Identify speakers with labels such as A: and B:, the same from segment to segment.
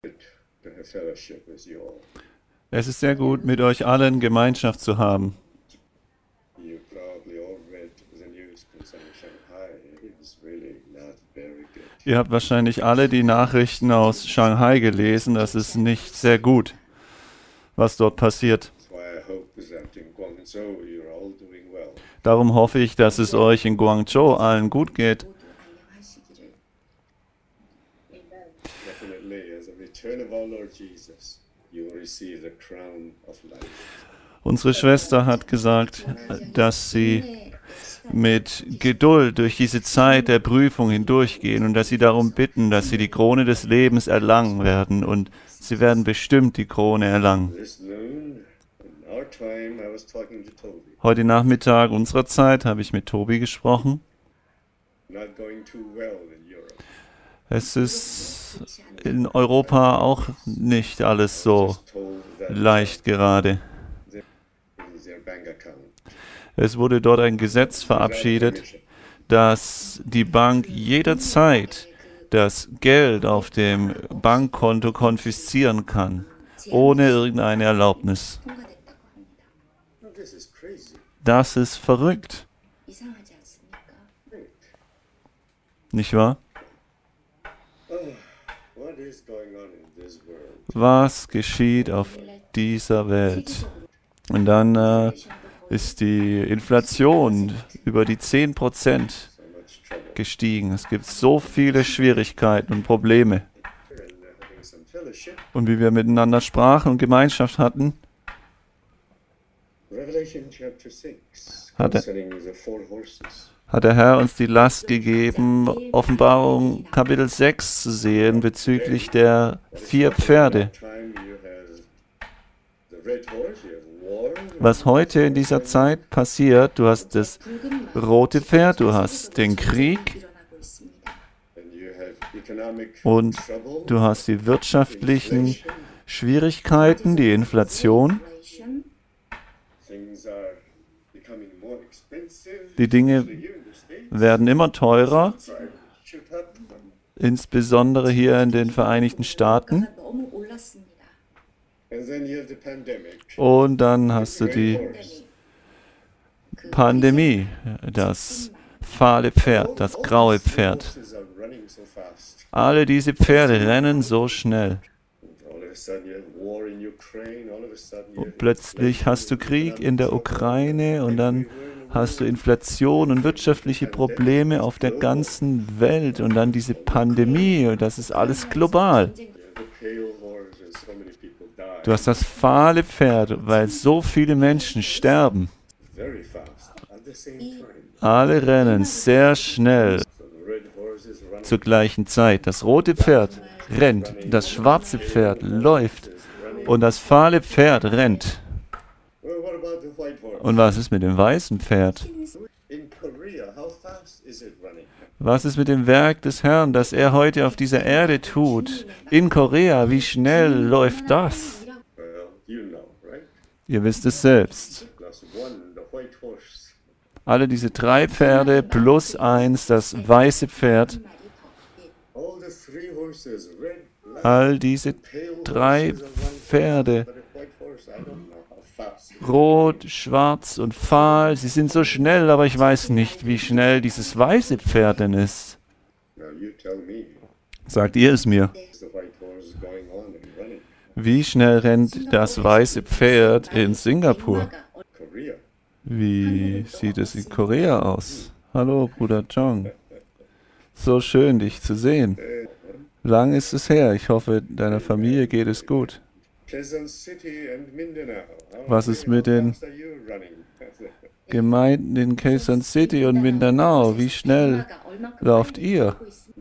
A: Es ist sehr gut, mit euch allen Gemeinschaft zu haben. Ihr habt wahrscheinlich alle die Nachrichten aus Shanghai gelesen. Das ist nicht sehr gut, was dort passiert. Darum hoffe ich, dass es euch in Guangzhou allen gut geht. Unsere Schwester hat gesagt, dass sie mit Geduld durch diese Zeit der Prüfung hindurchgehen und dass sie darum bitten, dass sie die Krone des Lebens erlangen werden, und sie werden bestimmt die Krone erlangen. Heute Nachmittag unserer Zeit habe ich mit Tobi gesprochen. Es ist in Europa auch nicht alles so leicht gerade. Es wurde dort ein Gesetz verabschiedet, dass die Bank jederzeit das Geld auf dem Bankkonto konfiszieren kann, ohne irgendeine Erlaubnis. Das ist verrückt. Nicht wahr? Was geschieht auf dieser Welt? Und dann ist die Inflation über die 10% gestiegen. Es gibt so viele Schwierigkeiten und Probleme. Und wie wir miteinander sprachen und Gemeinschaft hatten, hat der Herr uns die Last gegeben, Offenbarung Kapitel 6 zu sehen bezüglich der 4 Pferde. Was heute in dieser Zeit passiert, du hast das rote Pferd, du hast den Krieg und du hast die wirtschaftlichen Schwierigkeiten, die Inflation. Die Dinge werden immer teurer, insbesondere hier in den Vereinigten Staaten. Und dann hast du die Pandemie, das fahle Pferd, das graue Pferd. Alle diese Pferde rennen so schnell. Und plötzlich hast du Krieg in der Ukraine und dann hast du Inflation und wirtschaftliche Probleme auf der ganzen Welt und dann diese Pandemie, und das ist alles global. Du hast das fahle Pferd, weil so viele Menschen sterben. Alle rennen sehr schnell zur gleichen Zeit. Das rote Pferd rennt, das schwarze Pferd läuft und das fahle Pferd rennt. Und was ist mit dem weißen Pferd? Was ist mit dem Werk des Herrn, das er heute auf dieser Erde tut? In Korea, wie schnell läuft das? Ihr wisst es selbst. Alle diese 3 Pferde plus 1, das weiße Pferd. All diese 3 Pferde, rot, schwarz und fahl, sie sind so schnell, aber ich weiß nicht, wie schnell dieses weiße Pferd denn ist. Sagt ihr es mir? Wie schnell rennt das weiße Pferd in Singapur? Wie sieht es in Korea aus? Hallo, Bruder Chong. So schön, dich zu sehen. Lang ist es her. Ich hoffe, deiner Familie geht es gut. Was ist mit den Gemeinden in Quezon City und Mindanao? Wie schnell lauft ihr?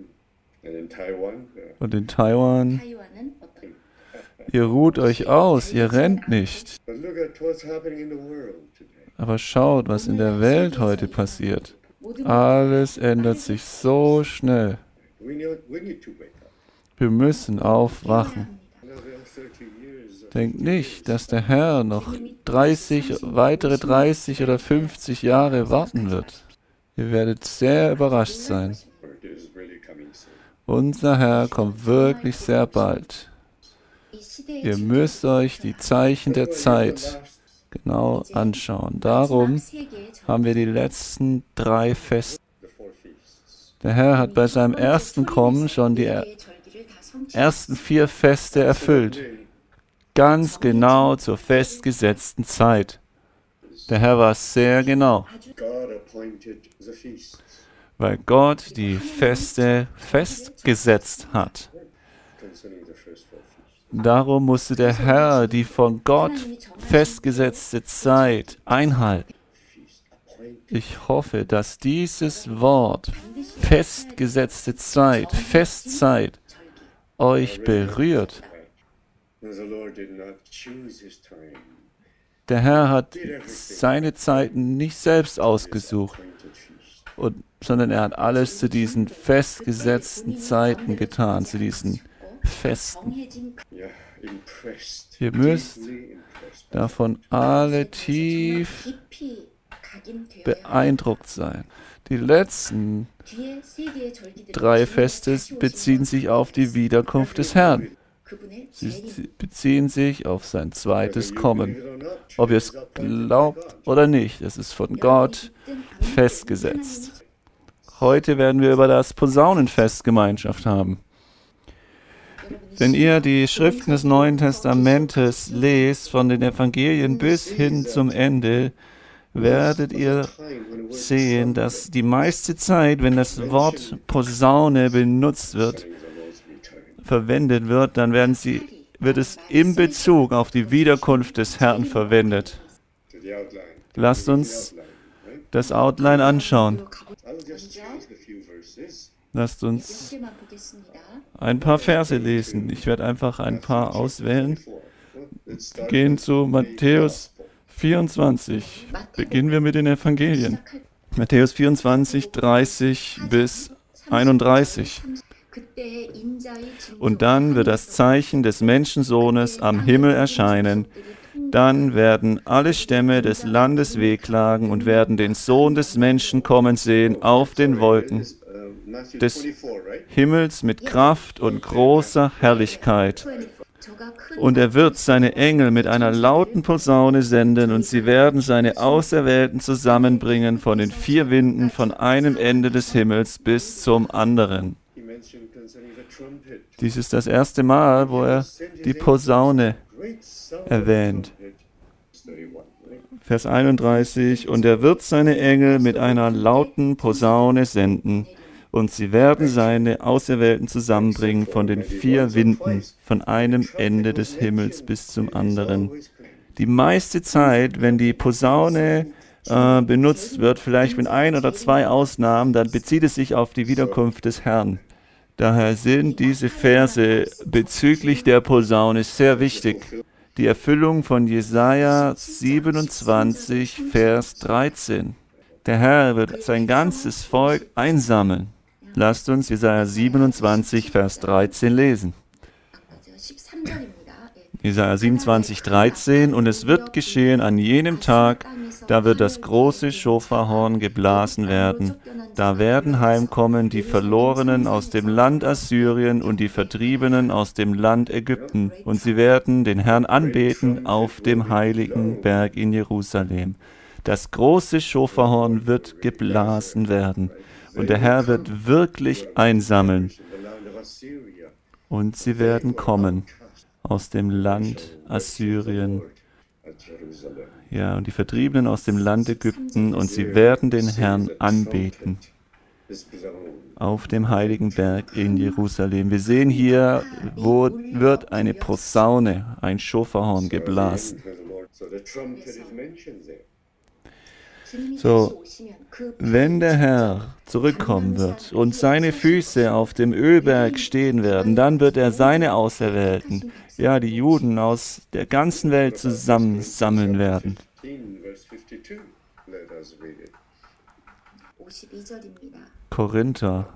A: Und in Taiwan? Ihr ruht euch aus, ihr rennt nicht. Aber schaut, was in der Welt heute passiert. Alles ändert sich so schnell. Wir müssen aufwachen. Denkt nicht, dass der Herr noch weitere 30 oder 50 Jahre warten wird. Ihr werdet sehr überrascht sein. Unser Herr kommt wirklich sehr bald. Ihr müsst euch die Zeichen der Zeit genau anschauen. Darum haben wir die letzten 3 Feste. Der Herr hat bei seinem ersten Kommen schon die ersten 4 Feste erfüllt. Ganz genau zur festgesetzten Zeit. Der Herr war sehr genau, weil Gott die Feste festgesetzt hat. Darum musste der Herr die von Gott festgesetzte Zeit einhalten. Ich hoffe, dass dieses Wort festgesetzte Zeit, Festzeit, euch berührt. Der Herr hat seine Zeiten nicht selbst ausgesucht, sondern er hat alles zu diesen festgesetzten Zeiten getan, zu diesen Festen. Ihr müsst davon alle tief beeindruckt sein. Die letzten 3 Feste beziehen sich auf die Wiederkunft des Herrn. Sie beziehen sich auf sein zweites Kommen. Ob ihr es glaubt oder nicht, es ist von Gott festgesetzt. Heute werden wir über das Posaunenfest Gemeinschaft haben. Wenn ihr die Schriften des Neuen Testamentes lest, von den Evangelien bis hin zum Ende, werdet ihr sehen, dass die meiste Zeit, wenn das Wort Posaune benutzt wird, verwendet wird, dann wird es in Bezug auf die Wiederkunft des Herrn verwendet. Lasst uns das Outline anschauen. Lasst uns ein paar Verse lesen. Ich werde einfach ein paar auswählen. Wir gehen zu Matthäus 24. Beginnen wir mit den Evangelien. Matthäus 24, 30 bis 31. Und dann wird das Zeichen des Menschensohnes am Himmel erscheinen. Dann werden alle Stämme des Landes wehklagen und werden den Sohn des Menschen kommen sehen auf den Wolken des Himmels mit Kraft und großer Herrlichkeit. Und er wird seine Engel mit einer lauten Posaune senden, und sie werden seine Auserwählten zusammenbringen von den 4 Winden, von einem Ende des Himmels bis zum anderen. Dies ist das erste Mal, wo er die Posaune erwähnt. Vers 31, und er wird seine Engel mit einer lauten Posaune senden, und sie werden seine Auserwählten zusammenbringen von den 4 Winden, von einem Ende des Himmels bis zum anderen. Die meiste Zeit, wenn die Posaune benutzt wird, vielleicht mit 1 oder 2 Ausnahmen, dann bezieht es sich auf die Wiederkunft des Herrn. Daher sind diese Verse bezüglich der Posaune sehr wichtig. Die Erfüllung von Jesaja 27, Vers 13. Der Herr wird sein ganzes Volk einsammeln. Lasst uns Jesaja 27, Vers 13 lesen. Jesaja 27, 13. Und es wird geschehen an jenem Tag, da wird das große Schofarhorn geblasen werden. Da werden heimkommen die Verlorenen aus dem Land Assyrien und die Vertriebenen aus dem Land Ägypten. Und sie werden den Herrn anbeten auf dem heiligen Berg in Jerusalem. Das große Schofarhorn wird geblasen werden. Und der Herr wird wirklich einsammeln. Und sie werden kommen aus dem Land Assyrien. Ja, und die Vertriebenen aus dem Land Ägypten, und sie werden den Herrn anbeten auf dem heiligen Berg in Jerusalem. Wir sehen hier, wo wird eine Posaune, ein Schofarhorn geblasen. So, wenn der Herr zurückkommen wird und seine Füße auf dem Ölberg stehen werden, dann wird er seine Auserwählten, ja, die Juden aus der ganzen Welt zusammensammeln werden. Korinther.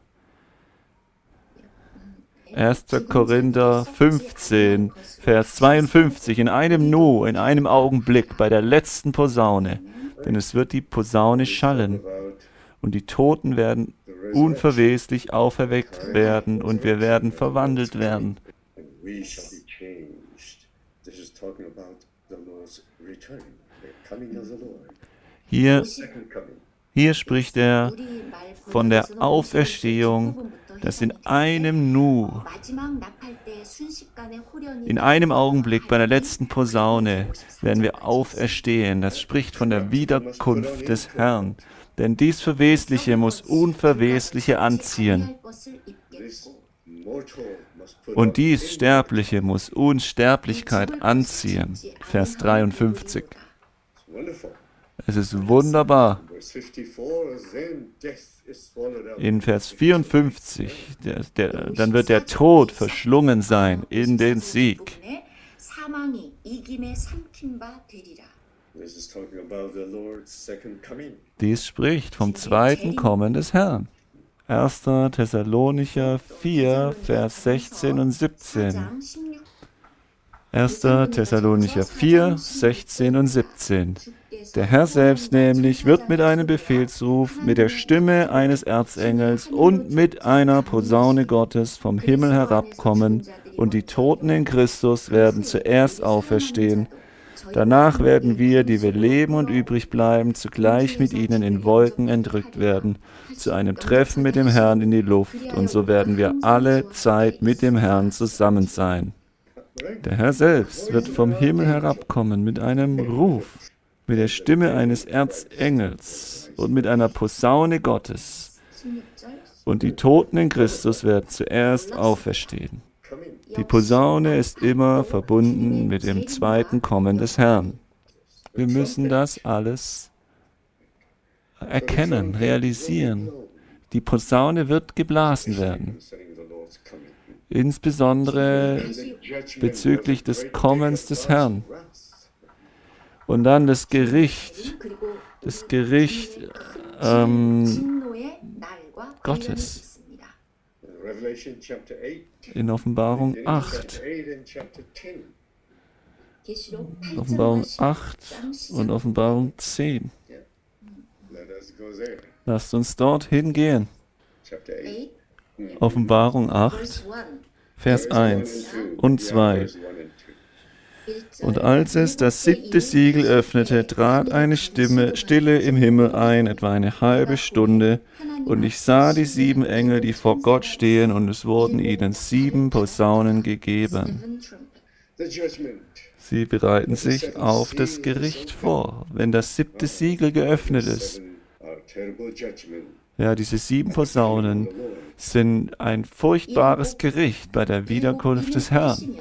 A: 1. Korinther 15, Vers 52. In einem Nu, in einem Augenblick, bei der letzten Posaune. Denn es wird die Posaune schallen. Und die Toten werden unverweslich auferweckt werden und wir werden verwandelt werden. Hier, hier spricht er von der Auferstehung, dass in einem Augenblick bei der letzten Posaune werden wir auferstehen. Das spricht von der Wiederkunft des Herrn. Denn dies Verwesliche muss Unverwesliche anziehen. Und dies Sterbliche muss Unsterblichkeit anziehen. Vers 53. Es ist wunderbar. In Vers 54, dann wird der Tod verschlungen sein in den Sieg. Dies spricht vom zweiten Kommen des Herrn. 1. Thessalonicher 4, Vers 16 und 17. 1. Thessalonicher 4, 16 und 17. Der Herr selbst nämlich wird mit einem Befehlsruf, mit der Stimme eines Erzengels und mit einer Posaune Gottes vom Himmel herabkommen, und die Toten in Christus werden zuerst auferstehen. Danach werden wir, die wir leben und übrig bleiben, zugleich mit ihnen in Wolken entrückt werden, zu einem Treffen mit dem Herrn in die Luft, und so werden wir alle Zeit mit dem Herrn zusammen sein. Der Herr selbst wird vom Himmel herabkommen mit einem Ruf, mit der Stimme eines Erzengels und mit einer Posaune Gottes. Und die Toten in Christus werden zuerst auferstehen. Die Posaune ist immer verbunden mit dem zweiten Kommen des Herrn. Wir müssen das alles erkennen, realisieren. Die Posaune wird geblasen werden. Insbesondere bezüglich des Kommens des Herrn. Und dann das Gericht Gottes. In Offenbarung 8. Offenbarung 8 und Offenbarung 10. Lasst uns dorthin gehen. Offenbarung 8, Vers 1 und 2. Und als es das 7. Siegel öffnete, trat eine Stille im Himmel ein, etwa eine halbe Stunde, und ich sah die 7 Engel, die vor Gott stehen, und es wurden ihnen 7 Posaunen gegeben. Sie bereiten sich auf das Gericht vor, wenn das 7. Siegel geöffnet ist. Ja, diese 7 Posaunen sind ein furchtbares Gericht bei der Wiederkunft des Herrn.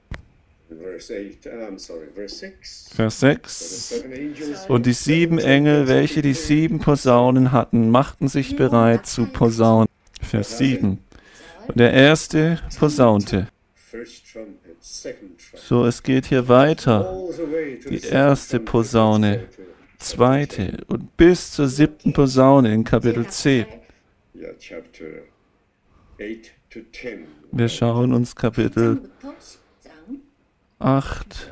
A: Vers 6. Und die 7 Engel, welche die 7 Posaunen hatten, machten sich bereit zu posaunen. Vers 7. Und der erste posaunte. So, es geht hier weiter. Die erste Posaune, zweite und bis zur 7. Posaune in Kapitel 10. Wir schauen uns Kapitel 8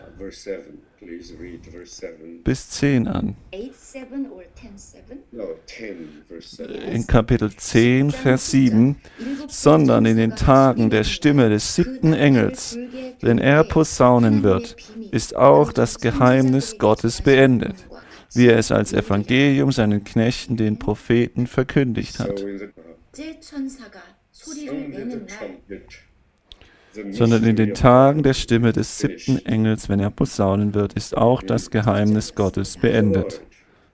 A: bis 10 an. In Kapitel 10, Vers 7, sondern in den Tagen der Stimme des 7. Engels, wenn er posaunen wird, ist auch das Geheimnis Gottes beendet, wie er es als Evangelium seinen Knechten, den Propheten, verkündigt hat. Sondern in den Tagen der Stimme des 7. Engels, wenn er posaunen wird, ist auch das Geheimnis Gottes beendet.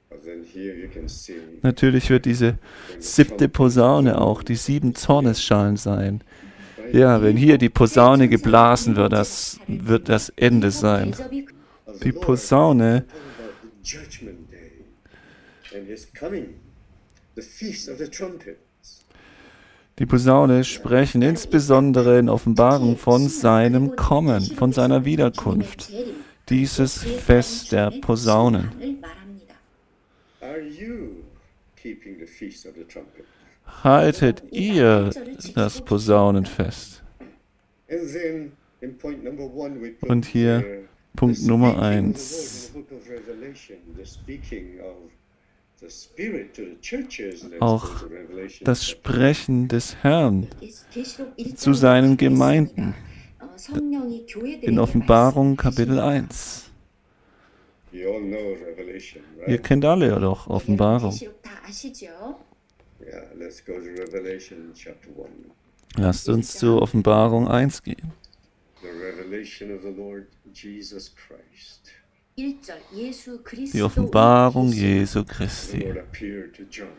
A: Natürlich wird diese 7. Posaune auch die 7 Zornesschalen sein. Ja, wenn hier die Posaune geblasen wird, das wird das Ende sein. Die Posaune sprechen insbesondere in Offenbarung von seinem Kommen, von seiner Wiederkunft. Dieses Fest der Posaunen. Haltet ihr das Posaunenfest? Und hier Punkt Nummer 1. Auch das Sprechen des Herrn zu seinen Gemeinden. in Offenbarung Kapitel 1.
B: You all know Revelation,
A: Ihr
B: right?
A: kennt alle doch Offenbarung.
C: 계시록 다 아시죠?
B: Yeah, let's go to Revelation chapter 1.
A: Lasst uns zu Offenbarung 1 gehen.
B: The revelation of the Lord Jesus Christ.
C: 1절 예수
A: Die
C: 그리스도의
A: Offenbarung
C: 계시.
A: Jesu
B: The
A: Christi.
B: Lord appeared to John.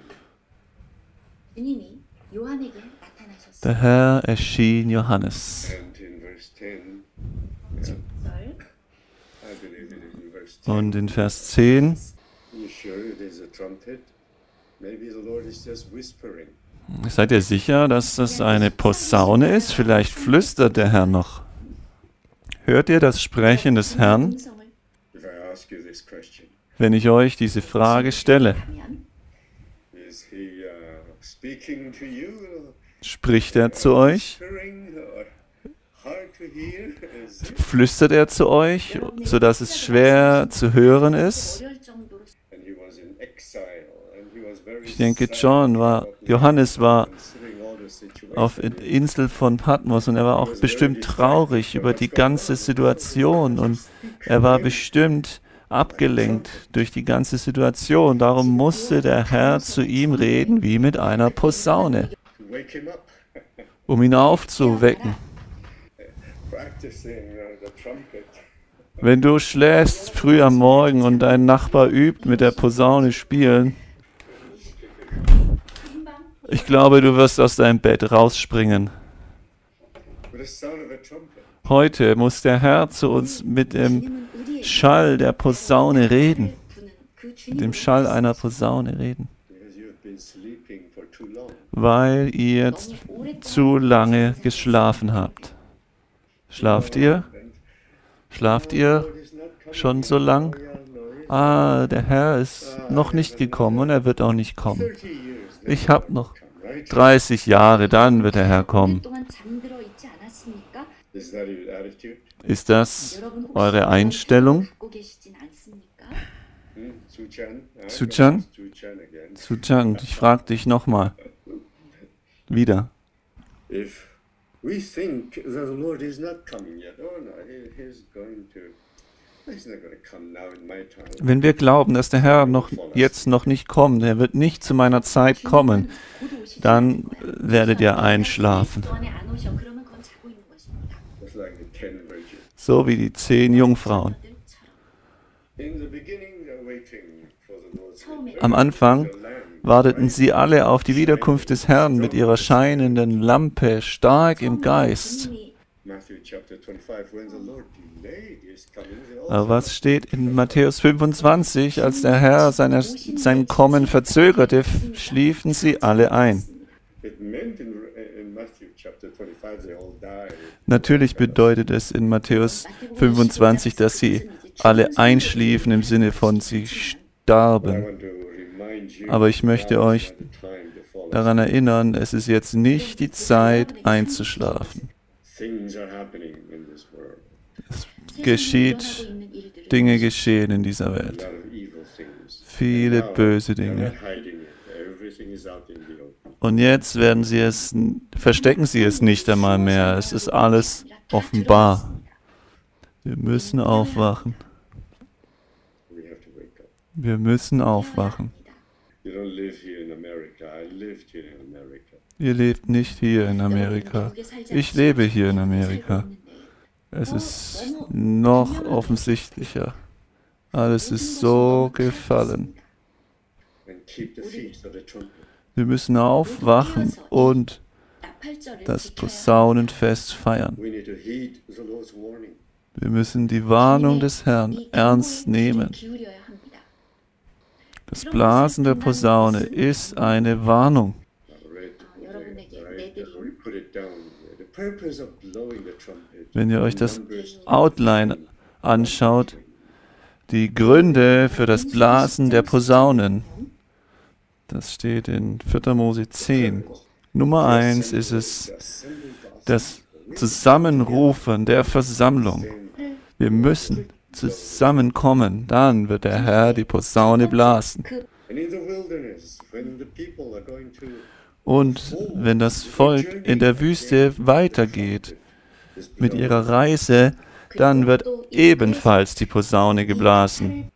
C: 주님이 요한에게 나타나셨습니다.
A: Der Herr erschien Johannes.
B: And in verse 10,
C: 절
B: I believe it is in verse 10.
A: Und in Vers 10,
B: You sure it is a trumpet? Maybe the Lord is just whispering.
A: seid ihr sicher, dass das eine Posaune ist? Vielleicht flüstert der Herr noch. Hört ihr das Sprechen des Herrn,
C: 음성을
B: If I ask you this question,
A: wenn ich euch diese Frage stelle?
C: 하면
B: is he speaking to you?
A: Spricht er zu euch?
B: Whispering or hard to hear? Is it?
A: Flüstert er zu euch, sodass es schwer zu hören ist?
C: 어려울 정도로
B: And he was in exile, and he was very
A: Ich denke,
B: sad
A: Johannes war
B: considering all the situation.
A: auf der Insel von Patmos und er war auch bestimmt traurig über die ganze Situation und er war bestimmt abgelenkt durch die ganze Situation. Darum musste der Herr zu ihm reden wie mit einer Posaune,
B: To wake him up,
A: um ihn aufzuwecken.
B: practicing the trumpet.
A: Wenn du schläfst früh am Morgen und dein Nachbar übt mit der Posaune spielen, ich glaube, du wirst aus deinem Bett rausspringen.
B: With the sound of a trumpet.
A: Heute muss der Herr zu uns mit dem
C: 주님은 우리에게
A: Schall der Posaune reden,
C: 부는 그
A: mit dem
C: 주님을
A: Schall einer Posaune reden,
B: Because you've been sleeping for too long.
A: weil ihr jetzt zu lange geschlafen habt. Schlaft ihr? Schlaft ihr
B: Lord is not coming.
A: schon so lang?
B: Oh, yeah, no, he's
A: Ah, der Herr ist noch nicht gekommen und er wird auch nicht kommen.
B: 30 years. then
A: Ich habe
B: he'll
A: noch
B: come, right?
A: 30 Jahre, dann wird der Herr kommen.
C: 오랫동안 잠들어 있지 않았습니까?
B: Is that your attitude?
A: Ist das
C: 여러분 혹시
A: eure
C: 그런
A: Einstellung?
C: 생각을 갖고 계시진 않습니까?
B: Suchan?
A: Suchan?
B: Suchan again.
A: Sujan, ich frage dich nochmal. Wieder.
B: If we think that the Lord is not coming yet, oh no, he's not going to come now in my time.
A: Wenn wir glauben, dass der Herr jetzt noch nicht kommt, er wird nicht zu meiner Zeit kommen, dann werdet ihr einschlafen.
C: 또 안에 안 오셔. 그러면 그건 자고 있는 것입니다.
B: Just like the 10 virgins.
A: So wie die 10 Jungfrauen.
B: In the beginning, they're waiting for the Lord's
C: 처음에
A: Am Anfang
B: the Lamb.
A: warteten sie alle auf die Wiederkunft des Herrn mit ihrer scheinenden Lampe, stark im Geist.
C: 주님이
B: Matthew chapter 25, when the Lord delayed his coming, they all
A: Aber was steht in Matthäus 25? Als der Herr sein Kommen verzögerte, schliefen sie alle ein.
B: it meant in Matthew chapter 25, they all died.
A: Natürlich bedeutet es in Matthäus 25, dass sie alle einschliefen im Sinne von sie
B: I
A: starben.
B: want to remind you,
A: Aber ich möchte
B: now is
A: euch
B: not the time to fall asleep.
A: daran erinnern, es ist jetzt nicht die Zeit einzuschlafen.
B: Things are happening in this world.
A: Geschieht, Dinge geschehen in dieser
B: A
A: Welt.
B: lot of evil things.
A: Viele
B: Now,
A: böse
B: they're
A: Dinge.
B: not hiding it. Everything is out in the open.
A: Und jetzt verstecken sie es nicht einmal mehr. Es ist alles offenbar. Wir müssen aufwachen.
B: We have to wake up.
A: Wir müssen aufwachen.
B: You don't live here in America. I lived here in America.
A: Ihr lebt nicht hier in Amerika. Ich lebe hier in Amerika. Es ist noch offensichtlicher. Alles ist so gefallen.
B: And keep the feast of the trumpet.
A: Wir müssen aufwachen und das Posaunenfest feiern.
B: We need to heed the Lord's warning.
A: Wir müssen die Warnung des Herrn ernst nehmen. Das Blasen der Posaune ist eine Warnung.
B: I read we put it down. The purpose of blowing the trumpet.
A: Wenn ihr euch das Outline anschaut, die Gründe für das Blasen der Posaunen, das steht in 4. Mose 10. Nummer 1 ist es das Zusammenrufen der Versammlung. Wir müssen zusammenkommen, dann wird der Herr die Posaune blasen.
B: And in the wilderness, when the people are going to
A: Und wenn das Volk in der Wüste weitergeht, mit ihrer Reise, dann wird ebenfalls die Posaune geblasen.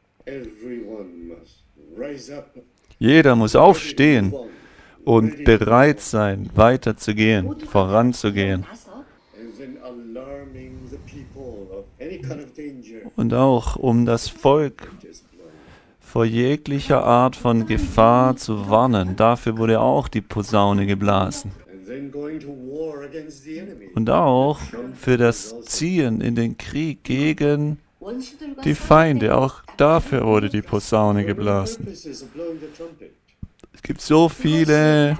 A: Jeder muss aufstehen und bereit sein, weiterzugehen, voranzugehen. Und auch um das Volk vor jeglicher Art von Gefahr zu warnen. Dafür wurde auch die Posaune geblasen. Und auch für das Ziehen in den Krieg gegen die Feinde. Auch dafür wurde die Posaune geblasen. Es gibt so viele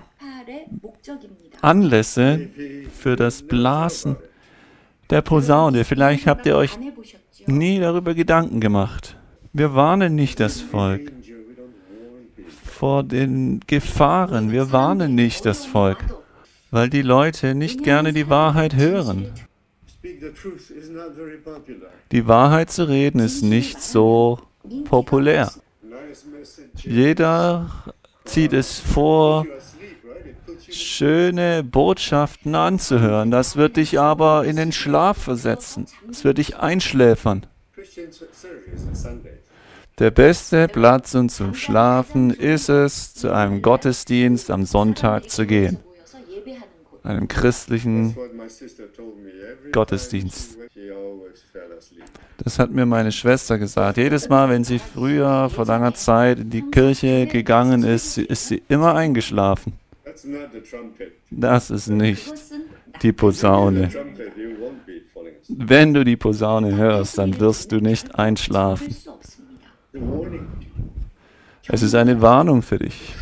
A: Anlässe für das Blasen der Posaune. Vielleicht habt ihr euch nie darüber Gedanken gemacht. Wir warnen nicht das Volk vor den Gefahren. Wir warnen nicht das Volk, weil die Leute nicht gerne die Wahrheit hören. Die Wahrheit zu reden ist nicht so populär. Jeder zieht es vor, schöne Botschaften anzuhören. Das wird dich aber in den Schlaf versetzen. Es wird dich einschläfern. Der beste Platz, um zum Schlafen, ist es, zu einem Gottesdienst am Sonntag zu gehen. Einem christlichen Gottesdienst. Das hat mir meine Schwester gesagt. Jedes Mal, wenn sie früher vor langer Zeit in die Kirche gegangen ist, ist sie immer eingeschlafen. Das ist nicht die Posaune. Wenn du die Posaune hörst, dann wirst du nicht einschlafen. Es ist eine Warnung für dich.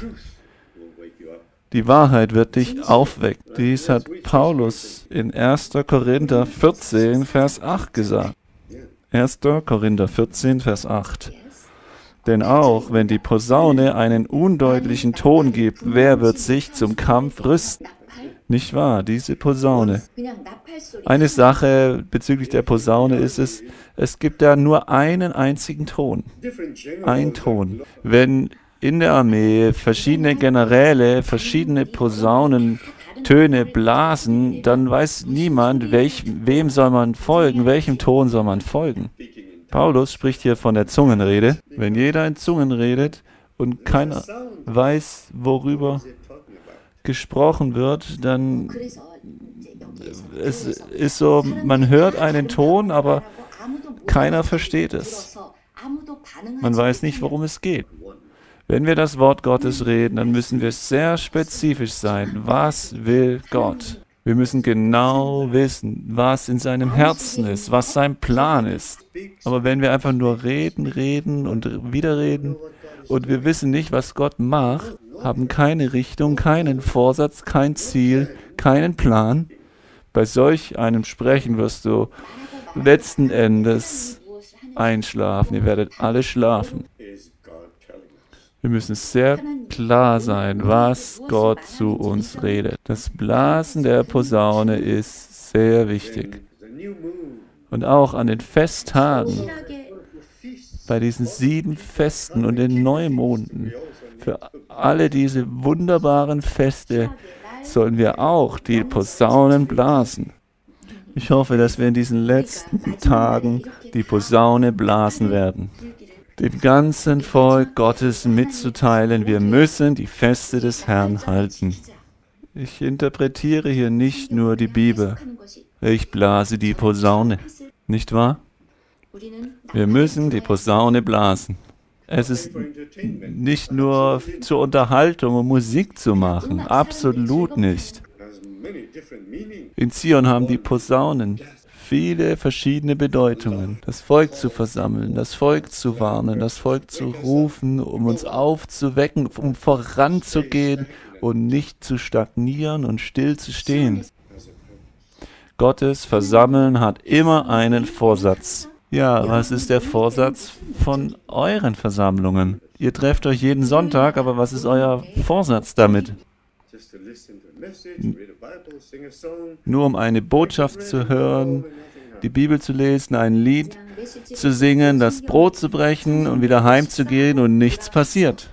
A: Die Wahrheit wird dich aufwecken. Dies hat Paulus in 1. Korinther 14, Vers 8 gesagt. 1. Korinther 14, Vers 8. Denn auch wenn die Posaune einen undeutlichen Ton gibt, wer wird sich zum Kampf rüsten? Nicht wahr, diese Posaune. Eine Sache bezüglich der Posaune ist es gibt ja nur einen einzigen Ton. Ein Ton. Wenn in der Armee verschiedene Generäle verschiedene Posaunentöne blasen, dann weiß niemand, wem soll man folgen, welchem Ton soll man folgen. Paulus spricht hier von der Zungenrede. Wenn jeder in Zungen redet und keiner weiß, worüber gesprochen wird, dann es ist so, man hört einen Ton, aber keiner versteht es. Man weiß nicht, worum es geht. Wenn wir das Wort Gottes reden, dann müssen wir sehr spezifisch sein. Was will Gott? Wir müssen genau wissen, was in seinem Herzen ist, was sein Plan ist. Aber wenn wir einfach nur reden und wieder reden und wir wissen nicht, was Gott macht, haben keine Richtung, keinen Vorsatz, kein Ziel, keinen Plan, bei solch einem Sprechen wirst du letzten Endes einschlafen. Ihr werdet alle schlafen. Wir müssen sehr klar sein, was Gott zu uns redet. Das Blasen der Posaune ist sehr wichtig. Und auch an den Festtagen, bei diesen 7 Festen und den Neumonden, für alle diese wunderbaren Feste sollen wir auch die Posaunen blasen. Ich hoffe, dass wir in diesen letzten Tagen die Posaune blasen werden. Dem ganzen Volk Gottes mitzuteilen, wir müssen die Feste des Herrn halten. Ich interpretiere hier nicht nur die Bibel, ich blase die Posaune, nicht wahr? Wir müssen die Posaune blasen. Es ist nicht nur zur Unterhaltung, um Musik zu machen, absolut nicht. In Zion haben die Posaunen viele verschiedene Bedeutungen. Das Volk zu versammeln, das Volk zu warnen, das Volk zu rufen, um uns aufzuwecken, um voranzugehen und nicht zu stagnieren und still zu stehen. Gottes Versammeln hat immer einen Vorsatz. Ja, was ist der Vorsatz von euren Versammlungen? Ihr trefft euch jeden Sonntag, aber was ist euer Vorsatz damit? Nur um eine Botschaft zu hören, die Bibel zu lesen, ein Lied zu singen, das Brot zu brechen und wieder heimzugehen und nichts passiert.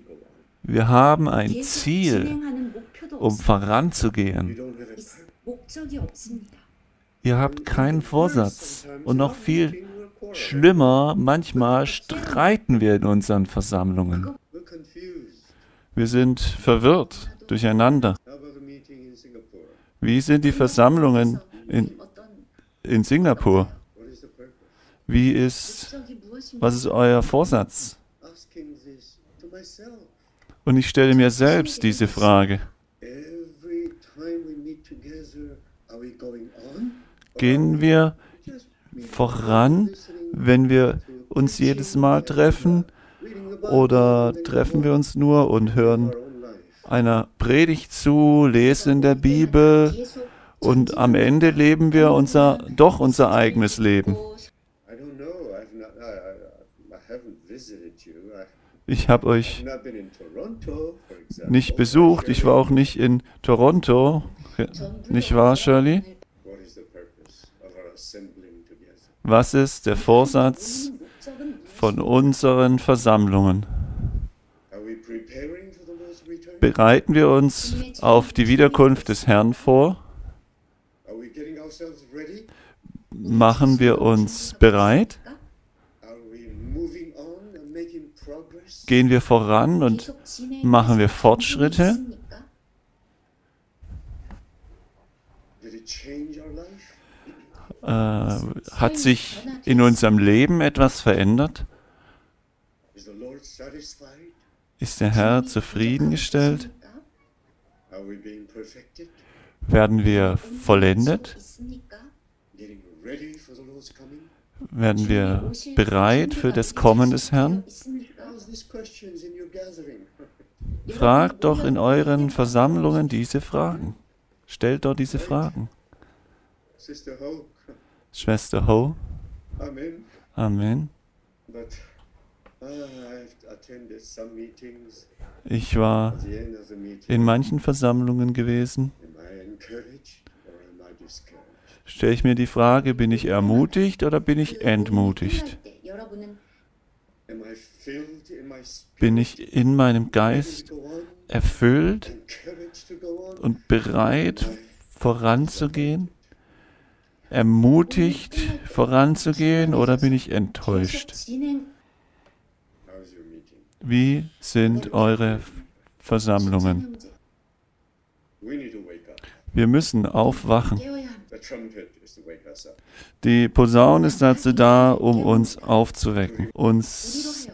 A: Wir haben ein Ziel, um voranzugehen.
C: 목적이 없습니다.
A: Ihr habt keinen Vorsatz. Und noch viel schlimmer, manchmal streiten wir in unseren Versammlungen.
B: We're confused.
A: Wir sind verwirrt, durcheinander.
B: How about the meeting in Singapore?
A: Wie sind die Versammlungen in Singapur?
B: What is the purpose?
C: 목적이 무엇입니까?
A: Was ist euer Vorsatz?
B: Asking this to myself.
A: Und ich stelle mir selbst diese Frage.
B: Every time we meet together, are we going on?
A: Gehen wir
B: Just
A: voran, wenn wir uns jedes Mal treffen,
B: reading the Bible,
A: oder treffen wir uns nur und hören
B: our own life.
A: einer Predigt zu, lesen in der Bibel und am Ende leben wir unser eigenes Leben?
B: I don't know. I haven't visited you.
A: Ich habe euch
B: I've not been in Toronto, for example.
A: nicht besucht, ich war auch nicht in Toronto, nicht wahr, Shirley?
B: What is the purpose of our assembling together?
A: Was ist der Vorsatz von unseren Versammlungen?
B: Are we preparing for the Lord's return?
A: Bereiten wir uns auf die Wiederkunft des Herrn vor?
B: Are we getting ourselves ready?
A: Machen wir uns bereit?
B: Are we moving on and making progress?
A: Gehen wir voran und machen wir Fortschritte?
B: Did it change our life?
A: Hat sich in unserem Leben etwas verändert?
B: Is the Lord satisfied?
A: Ist der Herr zufriedengestellt?
B: Are we being perfected?
A: Werden wir vollendet?
B: Getting ready for the Lord's coming?
A: Werden wir bereit für das Kommen des Herrn?
B: Ask these questions in your gathering.
A: Fragt doch in euren Versammlungen diese Fragen. Stellt doch diese Fragen.
B: Sister Ho,
A: Schwester Ho,
B: Amen.
A: Amen.
B: But I've attended some meetings.
A: Ich war
B: At the end of the meeting,
A: in manchen Versammlungen gewesen.
B: am I encouraged or am I discouraged?
A: Stelle ich mir die Frage, bin ich ermutigt oder bin ich entmutigt?
B: Am I filled in my spirit?
A: Bin ich in meinem Geist
B: to go on?
A: erfüllt
B: Encouraged to go on?
A: und bereit voranzugehen? Ermutigt voranzugehen oder bin ich enttäuscht?
B: How's your meeting?
A: Wie sind eure Versammlungen?
B: We need to wake up.
A: Wir müssen aufwachen.
B: The trumpet is to wake us up.
A: Die Posaune ist dazu da, um uns aufzuwecken, uns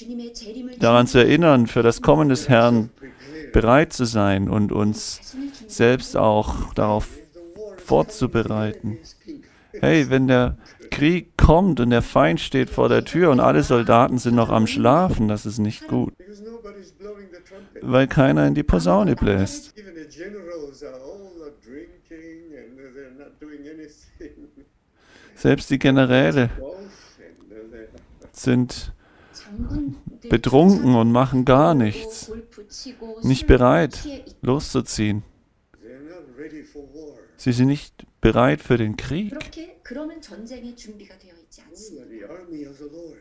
A: daran zu erinnern, für das Kommen des Herrn bereit zu sein und uns selbst auch darauf vorzubereiten. Hey, wenn der Krieg kommt und der Feind steht vor der Tür und alle Soldaten sind noch am Schlafen, das ist nicht gut,
B: Because nobody's blowing the trumpet.
A: weil keiner in die Posaune bläst.
B: Even the generals are all drinking and they're not doing anything.
A: Selbst die Generäle
B: Golf and they're
A: sind betrunken und machen gar nichts, nicht bereit, loszuziehen.
B: not ready for war.
A: Sie sind nicht bereit für den Krieg.
C: 그러면 전쟁의 준비가 되어 있지
B: We
C: 않습니다.
B: are the army of the Lord.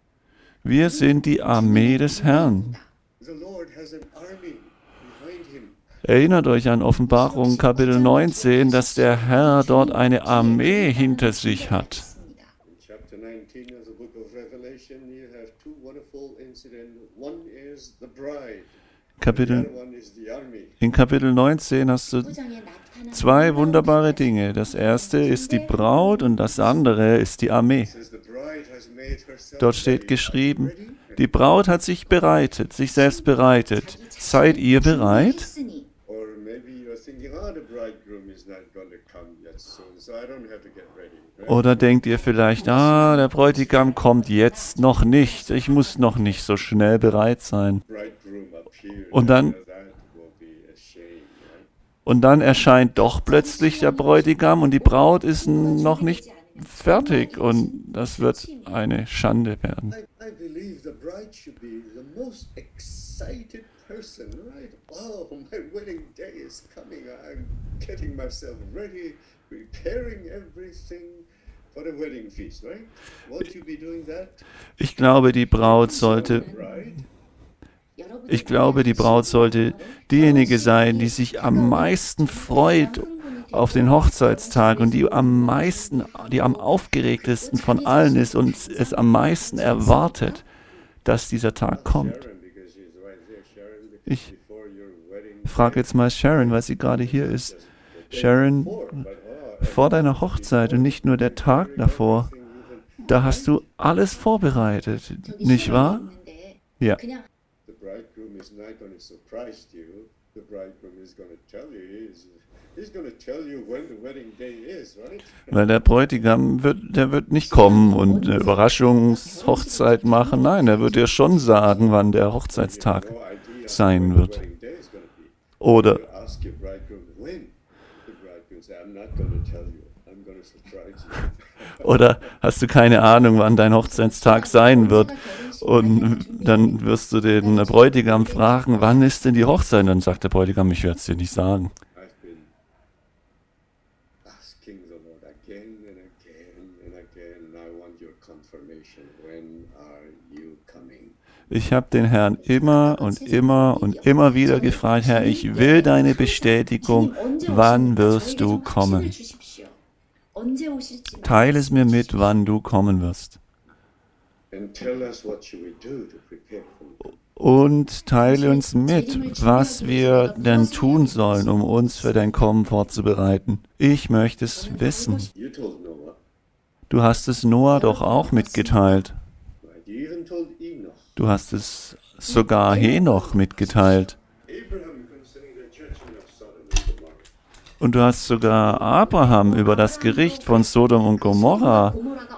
A: Wir sind die Armee des Herrn.
B: The Lord has an army behind him.
A: Erinnert euch an Offenbarung Kapitel 19, dass der Herr dort eine Armee hinter sich hat.
B: In chapter 19 of the book of Revelation, you have two wonderful incidents. One is the bride. The
A: Kapitel,
B: other one is the army.
A: in Kapitel 19 hast du zwei wunderbare Dinge. Das erste ist die Braut und das andere ist die Armee.
B: It says the bride has made herself
A: Dort steht
B: ready.
A: geschrieben, die Braut hat sich bereitet, sich selbst bereitet. Seid ihr bereit?
B: Or maybe you're thinking, oh, the bridegroom is not going to come yet soon, so I don't have to get ready. Right?
A: Oder denkt ihr vielleicht, der Bräutigam kommt jetzt noch nicht, ich muss noch nicht so schnell bereit sein.
B: Bridegroom appeared.
A: Und dann-
B: That will be a shame, right?
A: Und dann erscheint doch plötzlich der Bräutigam und die Braut ist noch nicht fertig und das wird eine Schande werden.
B: I believe the bride should be the most excited person, right? Oh, my wedding day is coming. I'm getting myself ready, preparing everything for the wedding feast, right? Won't you be doing that?
A: Ich glaube, die Braut sollte
B: Right?
A: diejenige sein, die sich am meisten freut auf den Hochzeitstag und die am aufgeregtesten von allen ist und es am meisten erwartet, dass dieser Tag kommt. Ich frage jetzt mal Sharon, weil sie gerade hier ist. Sharon, vor deiner Hochzeit und nicht nur der Tag davor, da hast du alles vorbereitet, nicht wahr? Ja.
B: The bridegroom is not going to surprise you. The bridegroom is going to tell you. He's going to tell you when the wedding day is, right?
A: Weil der Bräutigam der wird nicht kommen und eine Überraschungshochzeit machen. Nein, er wird dir schon sagen, wann der Hochzeitstag
B: No idea
A: sein
B: when the
A: wird.
B: wedding day is going to be.
A: Oder,
B: You ask your bridegroom when. The bridegroom say, I'm not going to tell you. I'm going to surprise you.
A: oder hast du keine Ahnung, wann dein Hochzeitstag sein wird? Und dann wirst du den Bräutigam fragen, wann ist denn die Hochzeit? Und dann sagt der Bräutigam, ich werde es dir nicht sagen.
B: I've been asking the Lord again and again and again, and I want your confirmation. When are you coming?
A: Ich habe den Herrn immer und immer und immer wieder gefragt, Herr, ich will deine Bestätigung, wann wirst du kommen? Teile es mir mit, wann du kommen wirst.
B: And tell us what should we do to prepare for it.
A: Und teile uns mit, was wir denn tun sollen, um uns für dein Kommen vorzubereiten. Ich möchte es wissen.
B: You told Noah,
A: Du hast es Noah doch auch mitgeteilt.
B: right? You even told Enoch.
A: Du hast es sogar Henoch mitgeteilt.
B: Abraham concerning the judgment of Sodom and Gomorrah.
A: Und du hast sogar Abraham über das Gericht von Sodom und Gomorra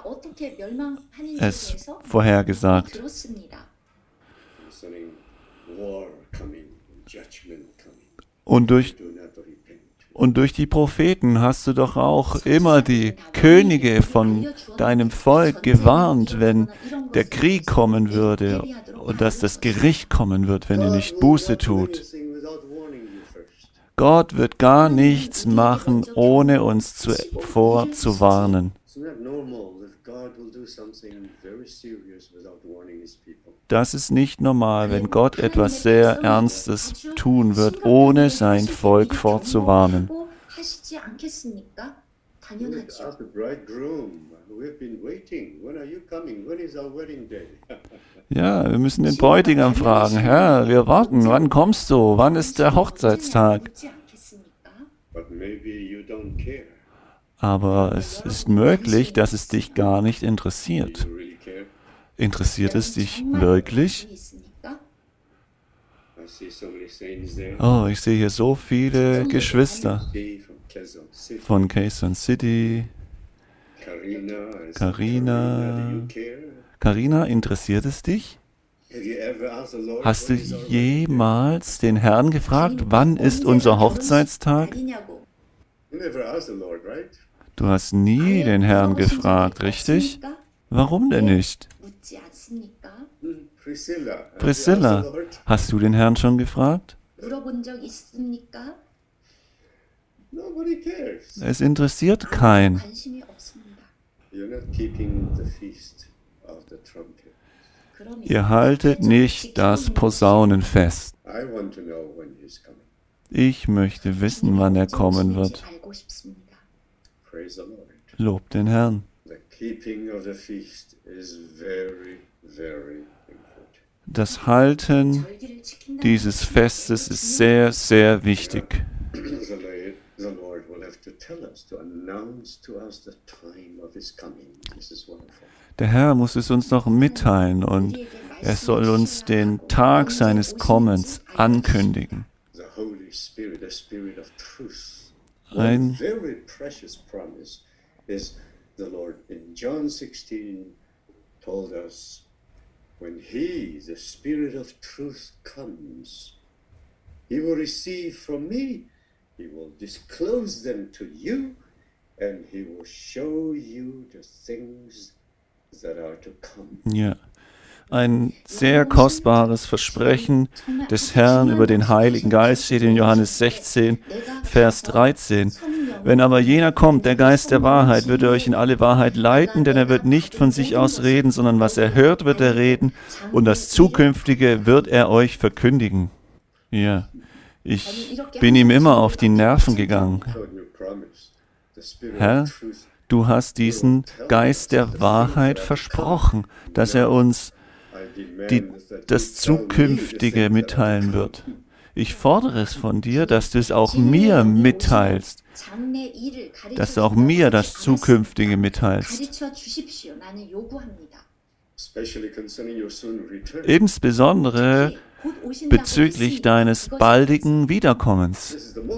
A: es vorhergesagt.
B: Concerning war coming and judgment coming.
A: Und durch
B: Do not repent.
A: Und durch die Propheten hast du doch auch immer die Könige von deinem Volk gewarnt, wenn der Krieg kommen würde und dass das Gericht kommen wird, wenn ihr nicht Buße tut.
B: Anything without warning you first.
A: Gott wird gar nichts machen, ohne uns zuvor zu warnen.
B: It's not normal that God will do something very serious without warning his people.
A: Das ist nicht normal, wenn Gott etwas sehr Ernstes tun wird, ohne sein Volk vorzuwarnen.
B: Ask the bridegroom, we've been waiting. When are you coming? When is our wedding day?
A: Ja, wir müssen den Bräutigam fragen, Herr, wir warten, wann kommst du? Wann ist der Hochzeitstag?
B: But maybe you don't care.
A: Aber es ist möglich, dass es dich gar nicht interessiert.
B: You really care?
A: Interessiert es dich wirklich?
B: I see so many saints there.
A: Oh, ich sehe hier so viele Geschwister
B: Steve from Quezon City.
A: von Quezon City.
B: Karina. I see
A: Karina.
B: Do you care?
A: Karina, interessiert es dich?
B: Have you ever asked the Lord?
A: Hast du
B: when is our wedding day?
A: jemals den Herrn gefragt, wann ist unser Hochzeitstag?
B: You never asked the Lord, right?
A: Du hast nie den Herrn gefragt, richtig? Warum denn nicht?
B: Priscilla. Have you
A: Priscilla,
B: asked the Lord?
A: hast du den Herrn schon gefragt?
C: 물어본 적 있습니까?
B: Nobody cares.
A: Es interessiert keinen.
C: 관심이 없습니다.
B: You're not keeping the feast of the trumpet.
C: 그러면
A: Ihr haltet nicht das Posaunenfest.
B: I want to know when he's coming.
A: Ich möchte wissen, wann er kommen wird.
C: 알고 싶습니다.
B: Praise the Lord.
A: Lobt den Herrn.
B: The keeping of the feast is very, very important.
A: Das Halten
C: 절기를 지킨다는
A: dieses Festes ist sehr, sehr wichtig.
B: The Lord will have to tell us, to announce to us the time of his coming. This is wonderful.
A: Der Herr muss es uns noch mitteilen und er soll uns den Tag seines Kommens ankündigen.
B: The Holy Spirit, the Spirit of truth.
A: Ein-
B: One very precious promise is the Lord in John 16 told us, when he, the Spirit of truth, comes, he will receive from me, he will disclose them to you, and he will show you the things that are to come.
A: Ja, ein sehr kostbares Versprechen des Herrn über den Heiligen Geist steht in Johannes 16, Vers 13. Wenn aber jener kommt, der Geist der Wahrheit, wird er euch in alle Wahrheit leiten, denn er wird nicht von sich aus reden, sondern was er hört, wird er reden, und das Zukünftige wird er euch verkündigen. Ja, ich bin ihm immer auf die Nerven gegangen.
B: So in your promise. The Spirit
A: Herr,
B: of truth
A: du hast diesen Geist der Wahrheit versprochen, dass er uns das Zukünftige mitteilen wird. Ich fordere es von dir, dass du es auch mir mitteilst, dass du auch mir das Zukünftige mitteilst. Insbesondere bezüglich deines baldigen Wiederkommens.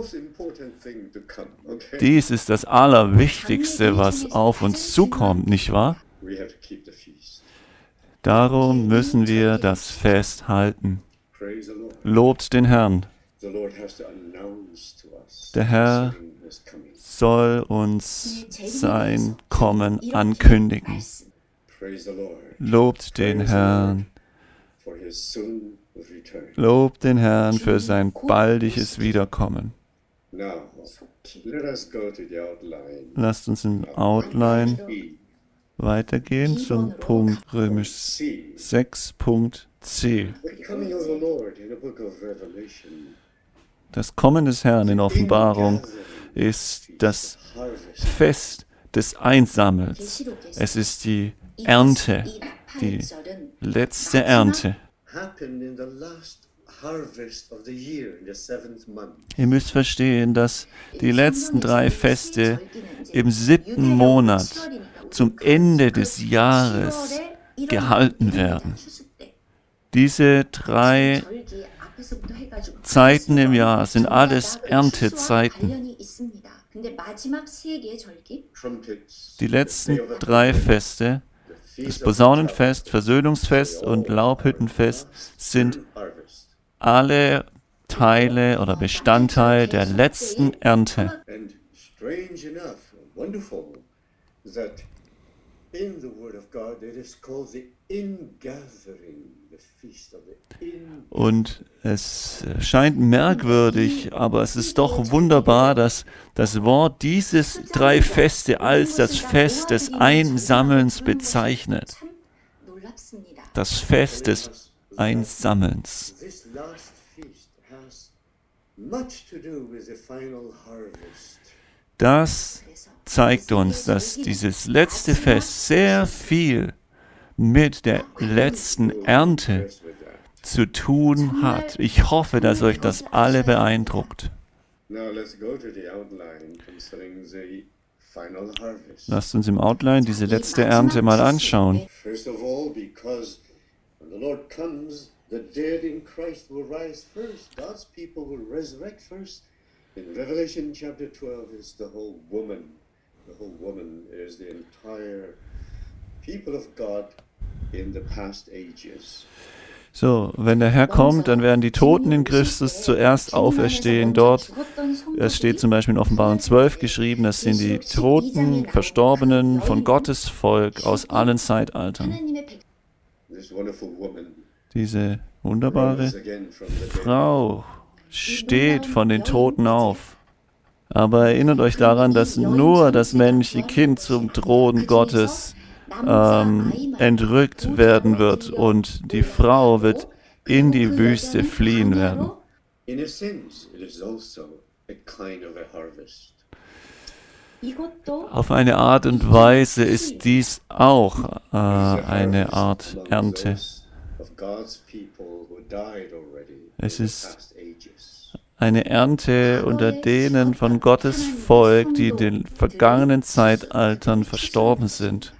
A: Dies ist das Allerwichtigste, was auf uns zukommt, nicht wahr? Darum müssen wir das Fest halten. Lobt den Herrn. Der Herr soll uns sein Kommen ankündigen. Lobt den Herrn. Lobt den Herrn für sein baldiges Wiederkommen. Lasst uns im Outline weitergehen zum Punkt römisch 6, Punkt C. Das Kommen des Herrn in Offenbarung ist das Fest des Einsammels. Es ist die Ernte, die letzte Ernte. Ihr müsst verstehen, dass die letzten 3 Feste im 7. Monat zum Ende des Jahres gehalten werden. Diese 3 Zeiten im Jahr sind alles Erntezeiten. Die letzten 3 Feste, das Posaunenfest, Versöhnungsfest und Laubhüttenfest, sind alle Teile oder Bestandteil der letzten Ernte. Und es scheint merkwürdig, aber es ist doch wunderbar, dass das Wort dieses 3 Feste als das Fest des Einsammelns bezeichnet. Das Fest des Einsammelns. Das zeigt uns, dass dieses letzte Fest sehr viel mit der letzten Ernte zu tun hat. Ich hoffe, dass euch das alle beeindruckt. Lasst uns im Outline diese letzte Ernte mal anschauen.
B: The dead in Christ will rise first. God's people will resurrect first. In Revelation chapter 12 is the whole woman. The whole woman is the entire people of God in the past ages.
A: So, wenn der Herr kommt, dann werden die Toten in Christus zuerst auferstehen. Dort, es steht zum Beispiel in Offenbarung 12 geschrieben, das sind die Toten, Verstorbenen von Gottes Volk aus allen Zeitaltern. Diese wunderbare Frau steht von den Toten auf. Aber erinnert euch daran, dass nur das männliche Kind zum Thron Gottes entrückt werden wird und die Frau wird in die Wüste fliehen werden. Auf eine Art und Weise ist dies auch eine Art Ernte. Es ist eine Ernte unter denen von Gottes Volk, die in den vergangenen Zeitaltern verstorben sind.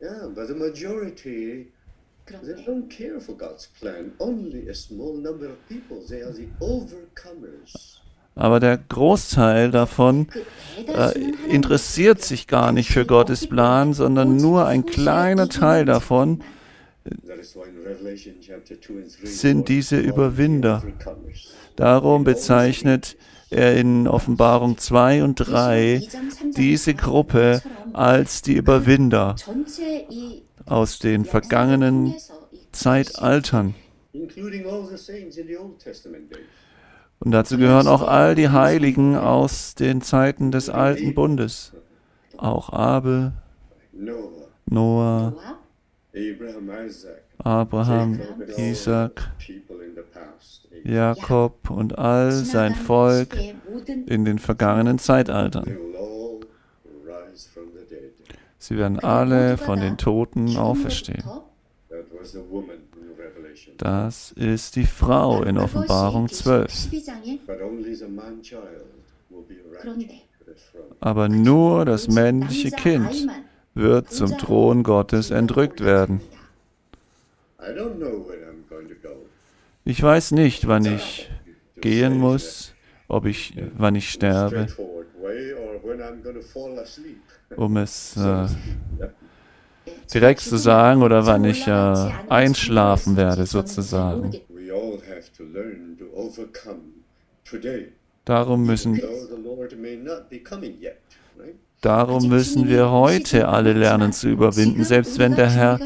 B: They don't care for God's plan. Only a small number of people, they are the overcomers.
A: Aber der Großteil davon interessiert sich gar nicht für Gottes Plan, sondern nur ein kleiner Teil davon sind diese Überwinder. Darum bezeichnet er in Offenbarung 2 und 3 diese Gruppe als die Überwinder aus den vergangenen Zeitaltern. Und dazu gehören auch all die Heiligen aus den Zeiten des Alten Bundes. Auch Abel, Noah,
B: Abraham, Isaac,
A: Abraham,
B: Jacob, and all
A: Isaac,
B: the people in the past.
A: Jakob und all sein Volk
C: 시대의 모든
A: in den vergangenen
B: They
A: Zeitaltern.
B: will all rise from the dead.
A: Sie werden alle von den Toten auferstehen.
C: 죽음으로부터
B: That was the woman in Revelation.
A: Das ist die Frau in Offenbarung 12.
C: 12장에
B: But only the man-child will be raptured
C: 그런데
B: to the throne.
A: Aber nur das männliche
C: 남자
A: Kind
C: 아이만
A: wird zum Thron Gottes entrückt werden.
B: I don't know when I'm going to go.
A: Ich weiß nicht, wann ich gehen muss, wann ich sterbe,
B: Straightforward way or when I'm going to fall asleep.
A: um es
B: So to speak. Yeah.
A: direkt zu sagen, oder wann ich einschlafen werde, sozusagen.
B: We all have to learn to overcome today.
A: Darum müssen,
B: Though the Lord may not be coming yet, right?
A: darum müssen wir heute alle lernen zu überwinden, selbst wenn der Herr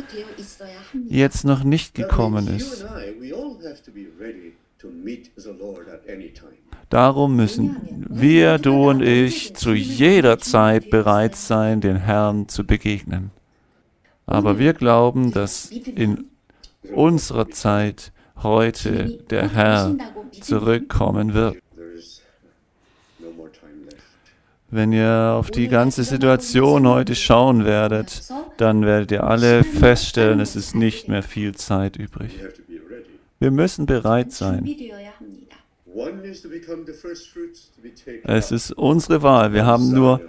A: jetzt noch nicht
B: That
A: gekommen
B: means you
A: ist.
B: and I, we all have to be ready to meet the Lord at any time.
A: Darum müssen wir, du und ich, zu jeder Zeit bereit sein, den Herrn zu begegnen. Aber wir glauben, dass in unserer Zeit heute der Herr zurückkommen wird.
B: There's no more time left.
A: Wenn ihr auf die ganze Situation heute schauen werdet, dann werdet ihr alle feststellen, es ist nicht mehr viel Zeit übrig.
B: We have to be ready.
A: Wir müssen bereit sein.
C: 준비되어야 합니다.
B: One is to become the first fruits to be taken
A: Es
B: up.
A: ist unsere Wahl. Wir haben nur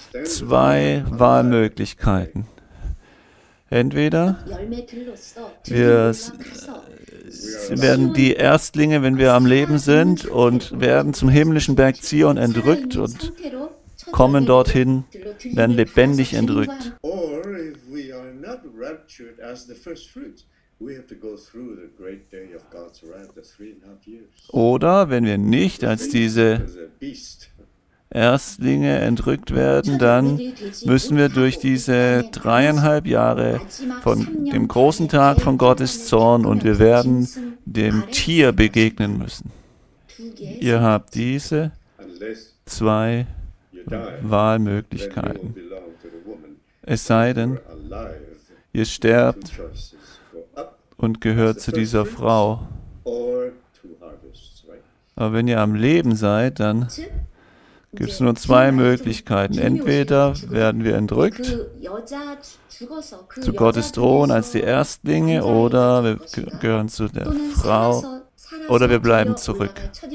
A: zwei Wahlmöglichkeiten. Entweder
C: 열매들로서
A: wir
C: 들어가서
A: werden die Erstlinge, wenn wir am Leben sind, und werden zum himmlischen Berg Zion entrückt und kommen dorthin, werden lebendig entrückt.
B: Or if we are not raptured as the first fruits, we have to go through the great day of God's wrath, the 3.5 years.
A: Oder wenn wir nicht als diese
B: As a beast.
A: Erstlinge entrückt werden, dann müssen wir durch diese 3,5 Jahre von dem großen Tag von Gottes Zorn, und wir werden dem Tier begegnen müssen. Ihr habt diese
B: Unless
A: zwei
B: you die, then you will
A: Wahlmöglichkeiten.
B: belong to the woman.
A: Es sei denn,
B: You're alive.
A: ihr
B: Two
A: sterbt
B: choices. Go up
A: und gehört zu dieser Frau.
B: or two harvests, right?
A: Aber wenn ihr am Leben seid, dann gibt es nur zwei Möglichkeiten. Entweder werden wir entrückt zu Gottes Thron als die Erstlinge, oder wir gehören zu der Frau, oder wir bleiben zurück.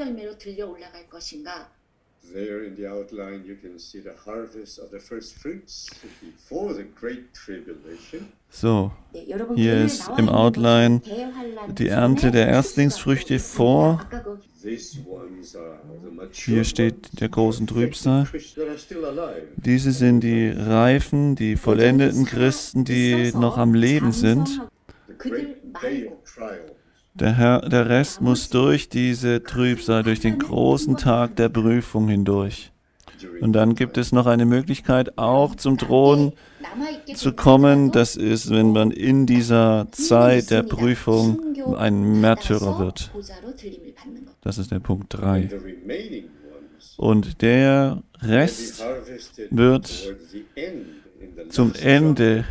B: There in the outline you can see the harvest of the first fruits before the great tribulation.
A: So, hier ist im Outline die Ernte der Erstlingsfrüchte vor.
B: These ones are the mature
A: Hier steht der großen Trübsal.
B: Christians that are still alive.
A: Diese sind die reifen, die vollendeten Christen, die noch am Leben sind.
B: The great day of trial.
A: Der Rest muss durch diese Trübsal, durch den großen Tag der Prüfung hindurch. Und dann gibt es noch eine Möglichkeit, auch zum Thron zu kommen. Das ist, wenn man in dieser Zeit der Prüfung ein Märtyrer wird. Das ist der Punkt 3.
B: The remaining ones
A: Und der
B: will be
A: Rest
B: harvested
A: wird
B: towards the end in the
A: zum
B: last
A: Ende,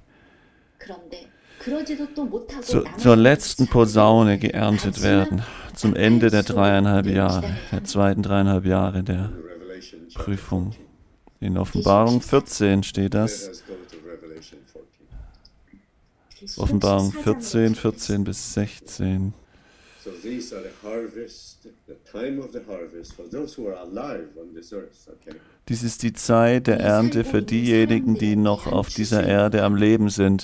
A: zur letzten Posaune geerntet werden. Zum Ende der 3,5 Jahre, der zweiten 3,5 Jahre der
B: trumpet. Revelation chapter
A: Prüfung.
B: 14.
A: In Offenbarung 14 steht
B: Let
A: das.
B: us go to Revelation 14.
A: Offenbarung 14, 14 bis 16.
B: So these are the harvest, the time of the harvest for those who are alive on this earth, okay?
A: Dies ist die Zeit der Ernte für diejenigen, die noch auf dieser Erde am Leben sind.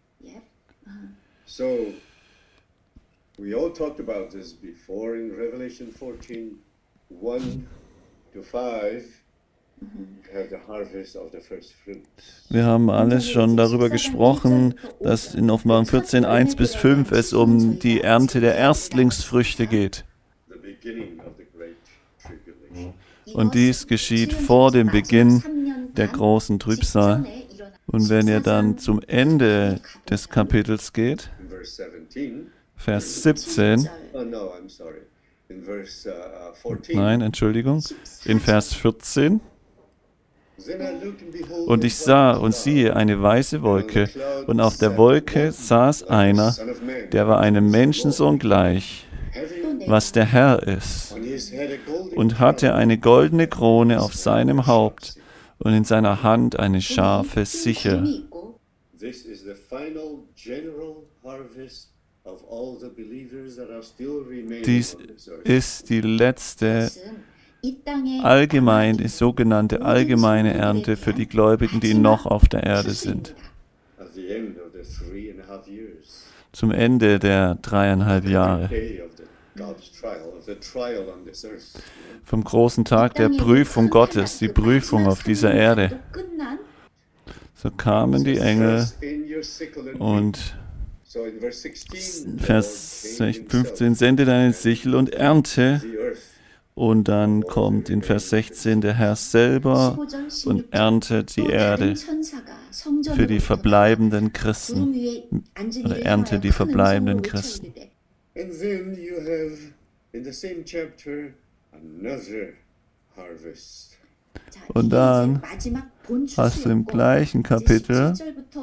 B: So we all talked about this before in Revelation 14, 1 to 5, have the harvest of the first fruits.
A: Wir haben alles schon darüber gesprochen, dass in Offenbarung 14, 1 bis 5 es um die Ernte der Erstlingsfrüchte geht.
B: The beginning of the great tribulation.
A: Und dies geschieht vor dem Beginn der großen Trübsal. Und wenn ihr dann zum Ende des Kapitels geht,
B: In verse 17,
A: Vers 17,
B: oh no, I'm sorry. In verse 14,
A: nein, Entschuldigung, in Vers 14, Und ich sah und siehe eine weiße Wolke, und auf der Wolke saß einer, der war einem Menschensohn gleich, was der Herr ist, und hatte eine goldene Krone auf seinem Haupt und in seiner Hand eine scharfe Sichel.
B: This is the final general harvest of all the believers that are still remaining
A: Dies
B: on this earth.
A: ist die letzte die sogenannte allgemeine Ernte für die Gläubigen, die noch auf der Erde sind.
B: At the end of the 3.5 years,
A: Zum Ende der 3,5 Jahre,
B: day of God's trial, of the trial on this earth.
A: vom großen Tag der Prüfung Gottes, die Prüfung auf dieser Erde. So kamen die Engel
B: Thrust in your sickle and reap.
A: und
B: So in verse 16,
A: Vers
B: the Lord came
A: 15,
B: himself
A: sende deine Sichel und ernte.
B: to the earth.
A: Und dann kommt in Vers 16 der Herr selber und erntet die Erde für die verbleibenden Christen, oder erntet die verbleibenden Christen.
B: And then you have, in the same chapter, another harvest.
A: Und dann hast du im gleichen Kapitel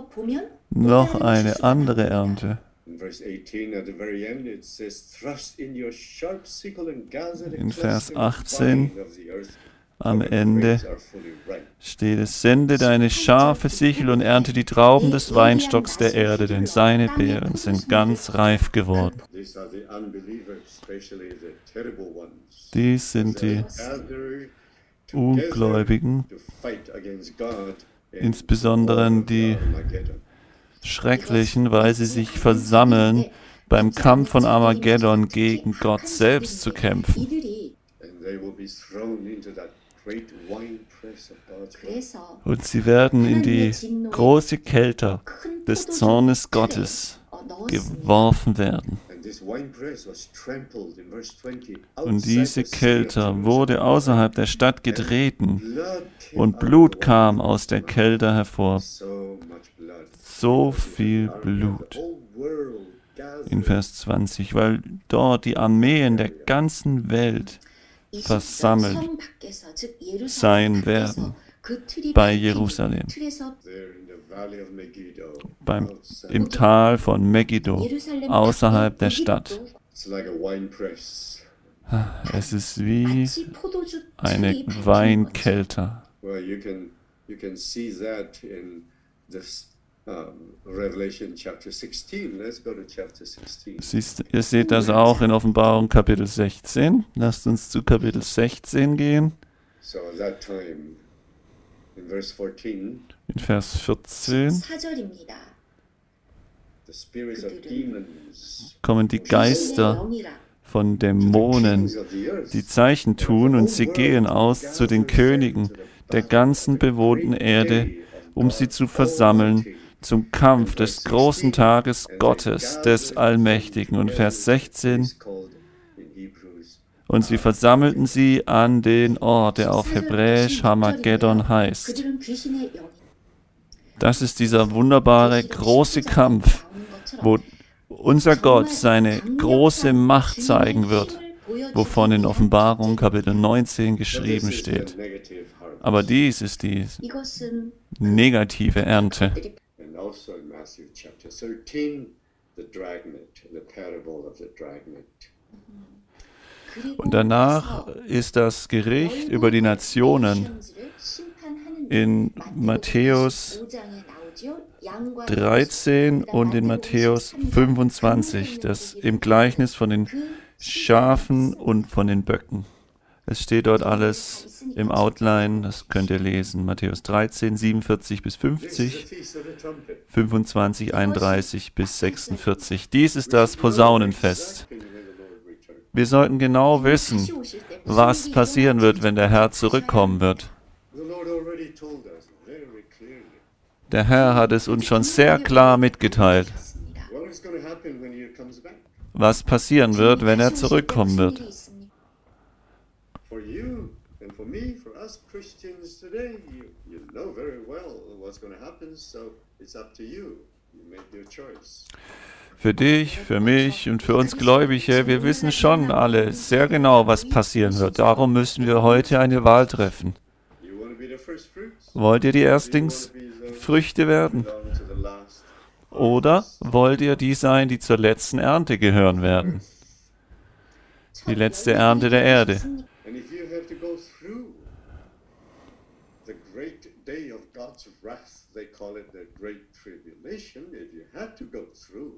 A: noch eine andere Ernte.
B: In verse 18, at the very end, it says, thrust in your sharp sickle and gather the
A: In Vers
B: clustering
A: 18
B: vine of the earth.
A: Am
B: for the
A: Ende
B: grapes are fully ripe.
A: steht es, sende deine scharfe Sichel und ernte die Trauben des Weinstocks der Erde, denn seine Beeren sind ganz reif geworden.
B: These are the unbelievers, especially the terrible ones.
A: Dies sind die
B: Gathered
A: Ungläubigen,
B: to fight against God in
A: insbesondere
B: war of
A: die
B: Armageddon.
A: Schrecklichen, weil sie sich versammeln, beim Kampf von Armageddon gegen Gott selbst zu kämpfen.
B: And they will be thrown into that great winepress of God's wrath.
A: Und sie werden in die große Kälte des Zornes Gottes geworfen werden.
B: And this winepress was trampled in verse 20.
A: Und
B: outside
A: diese
B: the city of
A: Kälte
B: Jerusalem.
A: wurde außerhalb der Stadt getreten,
B: Blood came
A: und
B: out
A: Blut
B: of
A: kam aus der Kälte hervor.
B: so much blood.
A: So viel Blut.
B: The whole world gathered.
A: In Vers 20, weil dort die Armeen der ganzen Welt versammelt sein werden bei Jerusalem,
B: There in the valley of Megiddo. outside.
A: im Tal von Megiddo, außerhalb der Stadt.
B: It's like a winepress.
A: Es ist wie eine Weinkälte.
B: Well, you can see that in this Revelation chapter 16. Let's go to chapter 16.
A: Ihr seht das auch in Offenbarung Kapitel 16. Lasst uns zu Kapitel 16 gehen.
B: So at that time, in verse 14,
A: In Vers 14
C: 4절입니다.
B: the spirits of demons,
A: kommen die Geister von Dämonen,
B: kings of the earth,
A: die Zeichen tun, und sie gehen aus zu den Königen der ganzen bewohnten Erde, um sie zu versammeln zum Kampf des großen Tages Gottes, des Allmächtigen. Und Vers 16,
B: is called in Hebrews
A: und sie versammelten sie an den Ort, der auf Hebräisch Hamageddon heißt.
C: 그들은 귀신의 영이
A: Das ist dieser wunderbare große Kampf, wo unser Gott seine große Macht zeigen wird, wovon in Offenbarung Kapitel 19 geschrieben steht.
B: negative harvest.
A: Aber dies ist die
C: 이것은
A: negative Ernte.
B: And also in Matthew chapter 13, the dragnet, the parable of the dragnet.
A: Und danach ist das Gericht über die Nationen in Matthäus 13 und in Matthäus 25, das im Gleichnis von den Schafen und von den Böcken. Es steht dort alles im Outline, das könnt ihr lesen. Matthäus 13, 47 bis
B: This is
A: 50,
B: the feast of the trumpet.
A: 25, 31 bis 46. Dies ist das Posaunenfest.
B: When the Lord returns.
A: Wir sollten genau wissen, was passieren wird, wenn der Herr zurückkommen wird.
B: The Lord already told us very clearly
A: Der Herr hat es uns schon sehr klar mitgeteilt,
B: what is going to happen when he comes back.
A: was passieren wird, wenn er zurückkommen wird.
B: For you and for me, for us Christians today, you know very well what's going to happen, so it's up to you. You make your choice.
A: Für dich, für mich und für uns Gläubige, wir wissen schon alle sehr genau, was passieren wird. Darum müssen wir heute eine Wahl treffen.
B: You want to be the first fruits?
A: Wollt ihr die
B: Do you want to be the
A: Erstlingsfrüchte werden?
B: belong to the last
A: Oder
B: harvest?
A: wollt ihr die sein, die zur letzten Ernte gehören werden? Die letzte Ernte der Erde.
B: And if you have to go through the great day of God's wrath, they call it the great tribulation, if you have to go through,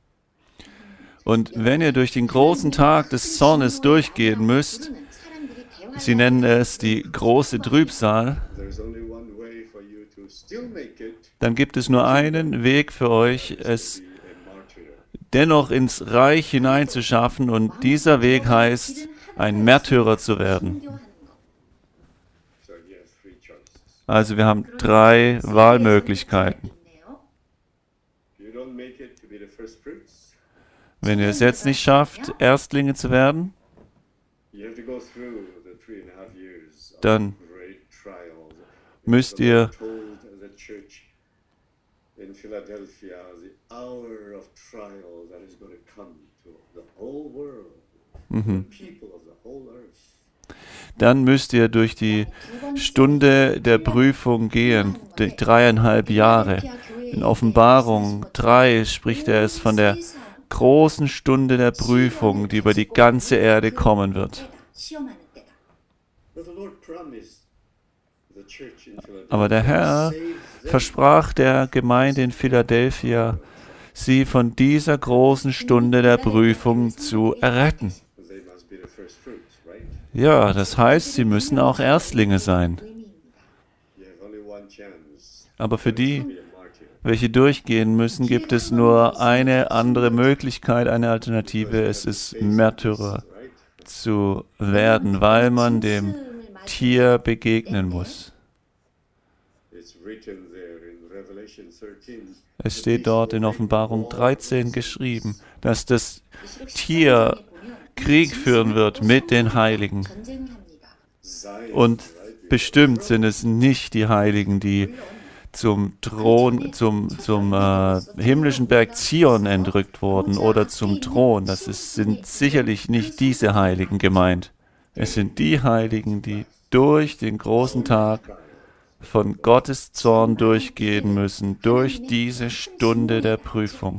A: Und wenn ihr durch den großen Tag des Zornes durchgehen müsst, sie nennen es die große Trübsal,
B: there's only one way for you to still make it,
A: dann gibt es nur einen Weg für euch, es
B: be a martyr.
A: dennoch ins Reich hineinzuschaffen, und dieser Weg heißt, ein Märtyrer zu werden.
B: So you have three choices.
A: Also wir haben 3 Wahlmöglichkeiten.
B: You don't make it to be the first fruits,
A: Wenn ihr es jetzt nicht schafft, Erstlinge zu werden,
B: you have to go through the 3.5 years of
A: Dann
B: great trials.
A: müsst
B: The
A: ihr
B: Lord told the church in Philadelphia the hour of trial that is going to come to the whole world, the people of the whole earth.
A: Dann müsst ihr durch die Stunde der Prüfung gehen, die 3,5 Jahre. In Offenbarung 3 spricht er es von der großen Stunde der Prüfung, die über die ganze Erde kommen wird.
B: But the Lord promised the church in Philadelphia
A: Aber der Herr
B: to save them.
A: versprach der Gemeinde in Philadelphia, sie von dieser großen Stunde der Prüfung zu erretten.
B: They must be the first fruits, right?
A: Ja, das heißt, sie müssen auch Erstlinge sein.
B: You have only one chance
A: Aber für
B: to
A: die,
B: be a martyr.
A: welche durchgehen müssen, gibt es nur eine andere Möglichkeit, eine Alternative. Es ist Märtyrer
B: Right?
A: zu werden, weil man dem Tier begegnen muss.
B: It's written there in Revelation 13.
A: Es steht dort in Offenbarung 13 geschrieben, dass das Tier Krieg führen wird mit den Heiligen.
B: Zion,
A: Und
B: right?
A: bestimmt sind es nicht die Heiligen, die zum Thron, zum himmlischen Berg Zion entrückt wurden oder zum Thron. Sind sicherlich nicht diese Heiligen gemeint. Es sind die Heiligen, die durch den großen Tag von Gottes Zorn durchgehen müssen, durch diese Stunde der Prüfung.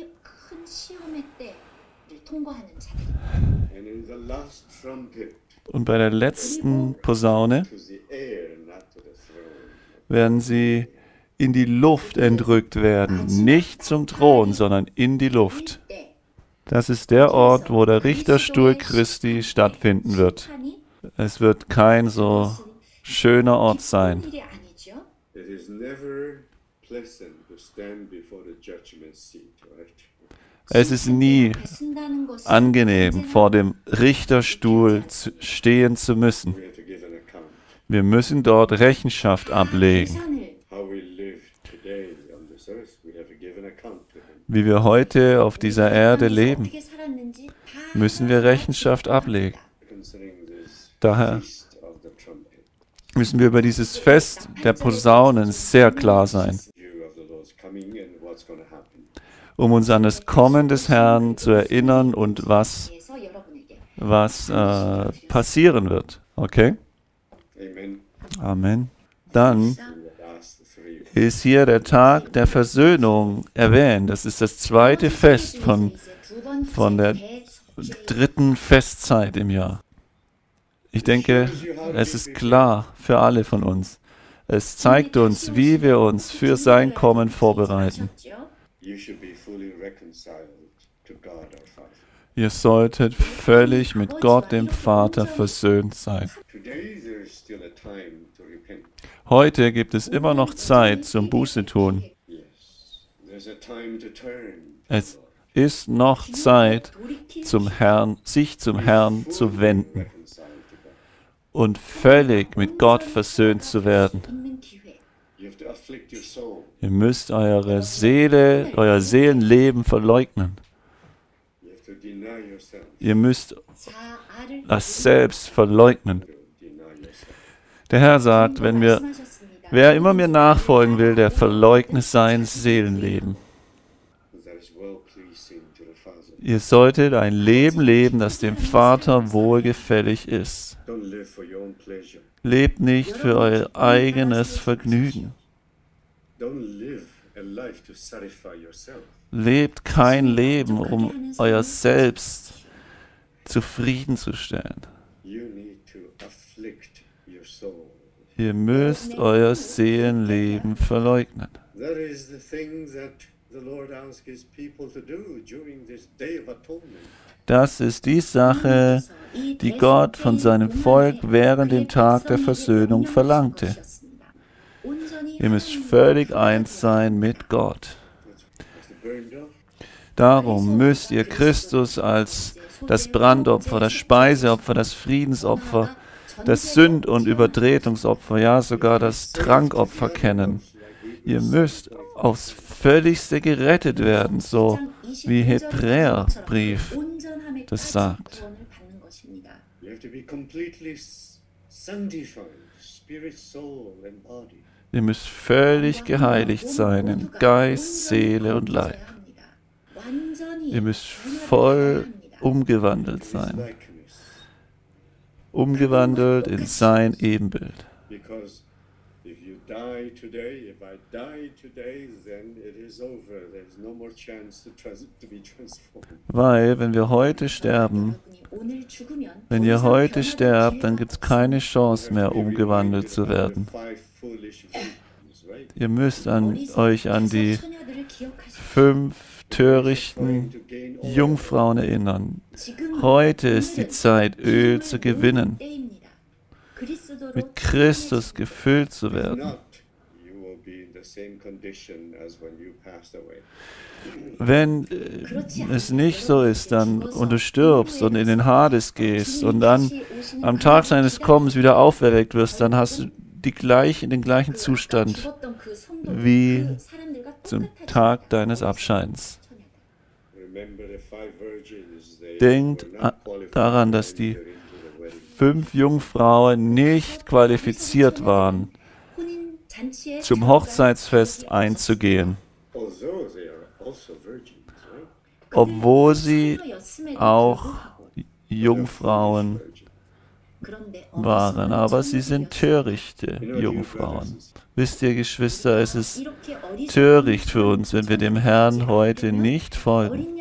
B: And in the last trumpet
A: Und bei der letzten Posaune
B: to the air, not to the throne.
A: werden sie in die Luft entrückt werden. Nicht zum Thron, sondern in die Luft. Das ist der Ort, wo der Richterstuhl Christi stattfinden wird. Es wird kein so schöner Ort sein.
B: It is never pleasant to stand before the judgment seat, right?
A: Es ist nie angenehm, vor dem Richterstuhl stehen zu müssen.
B: We have to give an account.
A: Wir müssen dort Rechenschaft ablegen.
B: How we live today on this earth, we have to give an account to him.
A: Wie wir heute auf dieser Erde leben, müssen wir Rechenschaft ablegen.
B: Concerning this
A: Daher
B: feast of the trumpet,
A: müssen wir über dieses Fest der Posaunen sehr klar sein,
B: view of the Lord's coming and what's going to happen.
A: um uns an das Kommen des Herrn zu erinnern und was passieren wird. Okay?
B: Amen.
A: Amen. Dann
B: In the last 3
A: ist hier der Tag der Versöhnung erwähnt. Das ist das zweite Fest von der dritten Festzeit im Jahr. Ich denke, es ist klar für alle von uns. Es zeigt uns, wie wir uns für sein Kommen vorbereiten.
B: you should be fully reconciled to God our Father.
A: Ihr solltet völlig mit Gott, dem Vater, versöhnt sein.
B: Today there is still a time to repent.
A: Heute gibt es immer noch Zeit zum Buße tun.
B: Yes. There's a time to turn.
A: Es ist noch Zeit, sich zum Herrn zu wenden
B: Reconciled to God.
A: und völlig mit Gott versöhnt zu werden.
B: You have to afflict your soul.
A: Ihr müsst eure Seele, euer Seelenleben verleugnen.
B: You have to deny yourself.
A: Ihr müsst das Selbst verleugnen.
B: Deny yourself.
A: Der Herr sagt, wer immer mir nachfolgen will, der verleugne sein Seelenleben.
B: That is well pleasing to the Father.
A: Ihr solltet ein Leben leben, das dem Vater wohlgefällig ist.
B: Don't live for your own pleasure.
A: Lebt nicht für euer eigenes Vergnügen.
B: Don't live a life to satisfy yourself.
A: Lebt kein Leben, um euer Selbst zufriedenzustellen.
B: You need to afflict your soul.
A: Ihr müsst euer Seelenleben verleugnen.
B: That is the thing that the Lord asks his people to do during this Day of Atonement.
A: Das ist die Sache, die Gott von seinem Volk während dem Tag der Versöhnung verlangte. Ihr müsst völlig eins sein mit Gott.
B: That's the burnt offering.
A: Darum müsst ihr Christus als das Brandopfer, das Speiseopfer, das Friedensopfer, das Sünd- und Übertretungsopfer, ja sogar das Trankopfer kennen. Ihr müsst aufs Völligste gerettet werden, so wie Hebräerbrief das sagt.
B: You have to be completely sanctified, spirit, soul, and body.
A: Ihr müsst völlig geheiligt sein in Geist, Seele und Leib. Ihr müsst voll umgewandelt sein,
B: Likeness.
A: umgewandelt in sein Ebenbild.
B: Because if you die today, if I die today, then it is over. There's no more chance to be transformed.
A: Weil, wenn wir heute sterben, wenn ihr heute sterbt, dann gibt es keine Chance mehr, umgewandelt zu werden.
B: Five foolish virgins, right?
A: Ihr müsst euch an die 5 törichten
B: To gain all
A: Jungfrauen erinnern. Heute ist die Zeit, Öl zu gewinnen, mit Christus gefüllt zu werden.
B: not, you will be in the same condition as when you passed away.
A: Wenn es nicht so ist, dann und du stirbst und in den Hades gehst und dann am Tag seines Kommens wieder auferweckt wirst, dann hast du den gleichen Zustand wie zum Tag deines Abscheidens.
B: Remember the five virgins, they
A: Denkt
B: were not qualified
A: daran,
B: to
A: dass die
B: enter into the wedding.
A: 5 Jungfrauen nicht qualifiziert waren, zum Hochzeitsfest einzugehen,
B: Although they are also virgins, right?
A: obwohl sie auch Jungfrauen waren. Aber sie sind törichte Jungfrauen. Wisst ihr, Geschwister, es ist töricht für uns, wenn wir dem Herrn heute nicht folgen.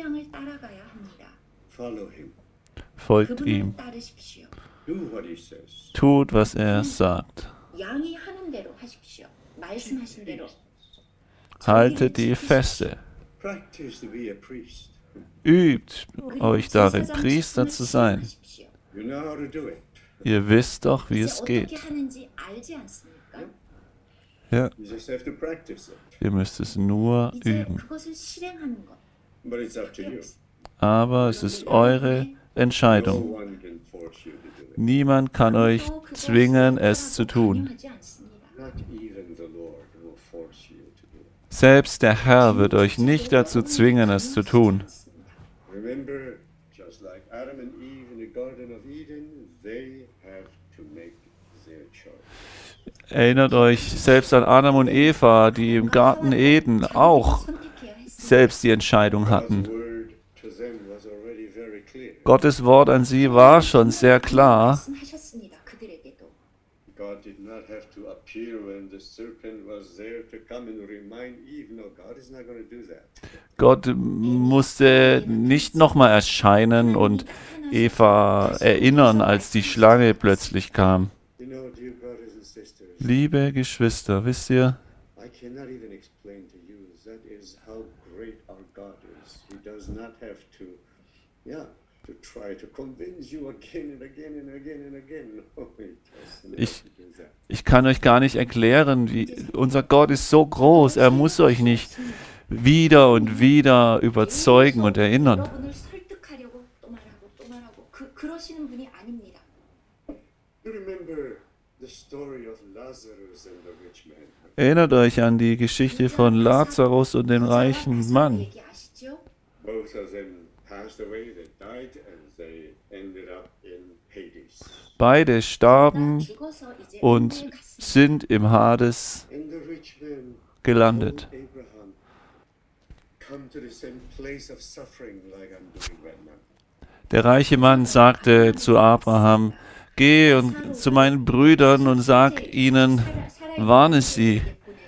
B: Follow him.
A: Folgt ihm.
B: Do what he says.
A: Tut, was er sagt.
C: 양이 하는 대로 하십시오. 말씀하신 대로.
A: Haltet die Feste.
B: Practice to be a priest.
A: Übt euch darin, Priester zu sein.
B: You know how to do it.
A: Ihr wisst doch, wie es
C: 어떻게
A: geht.
C: 하는지 알지 않습니까?
A: Ja,
B: You just have to practice it.
A: ihr müsst es nur
C: 이제
A: üben.
C: 그것을 실행하는 것.
B: But it's up to you.
A: Aber es ist eure
B: No
A: Entscheidung.
B: one can force you to do it.
A: Niemand kann euch zwingen, es zu tun.
C: 강요하지 않습니다.
B: Not even the Lord will force you to do it.
A: Selbst der Herr wird euch nicht dazu zwingen, es zu tun.
B: Remember, just like Adam and Eve in the Garden of Eden, they have to make their choice.
A: Erinnert euch selbst an Adam und Eva, die im Garten Eden auch
C: 선택해야 했습니다.
A: selbst die Entscheidung
B: God's
A: hatten.
B: word to them was already very clear.
A: Gottes Wort an sie war schon sehr klar.
C: 말씀하셨습니다. 그들에게도.
B: God did not have to appear when the serpent was there to come and remind Eve. No, God is not going to do that.
A: Gott musste nicht nochmal erscheinen und Eva erinnern, als die Schlange plötzlich kam.
B: You know, dear brothers and sisters,
A: Liebe Geschwister, wisst ihr,
B: I cannot even explain to you. That is how great our God is. He does not have to, to try to convince you again and again and again and again. No, he does not
A: Ich-
B: do that.
A: ich kann euch gar nicht erklären, wie unser Gott ist so groß, er muss euch nicht wieder und wieder überzeugen und erinnern.
C: 여러분을 설득하려고 또 말하고 또 말하고 그러시는 분이 아닙니다.
B: You remember the story of Lazarus and the rich man.
A: Erinnert euch an die Geschichte von Lazarus und dem reichen Mann.
C: 얘기 아시죠?
B: Both of them passed away, they died, and they ended up in Hades.
A: Beide starben
C: 죽어서 이제
A: und
C: 은혜에 갔습니다.
A: sind im Hades
B: And the rich man
A: gelandet.
B: told Abraham, come to the same place of suffering like I'm doing right now.
A: Der reiche Mann sagte zu Abraham, gehe zu meinen Brüdern und sage ihnen, warne sie.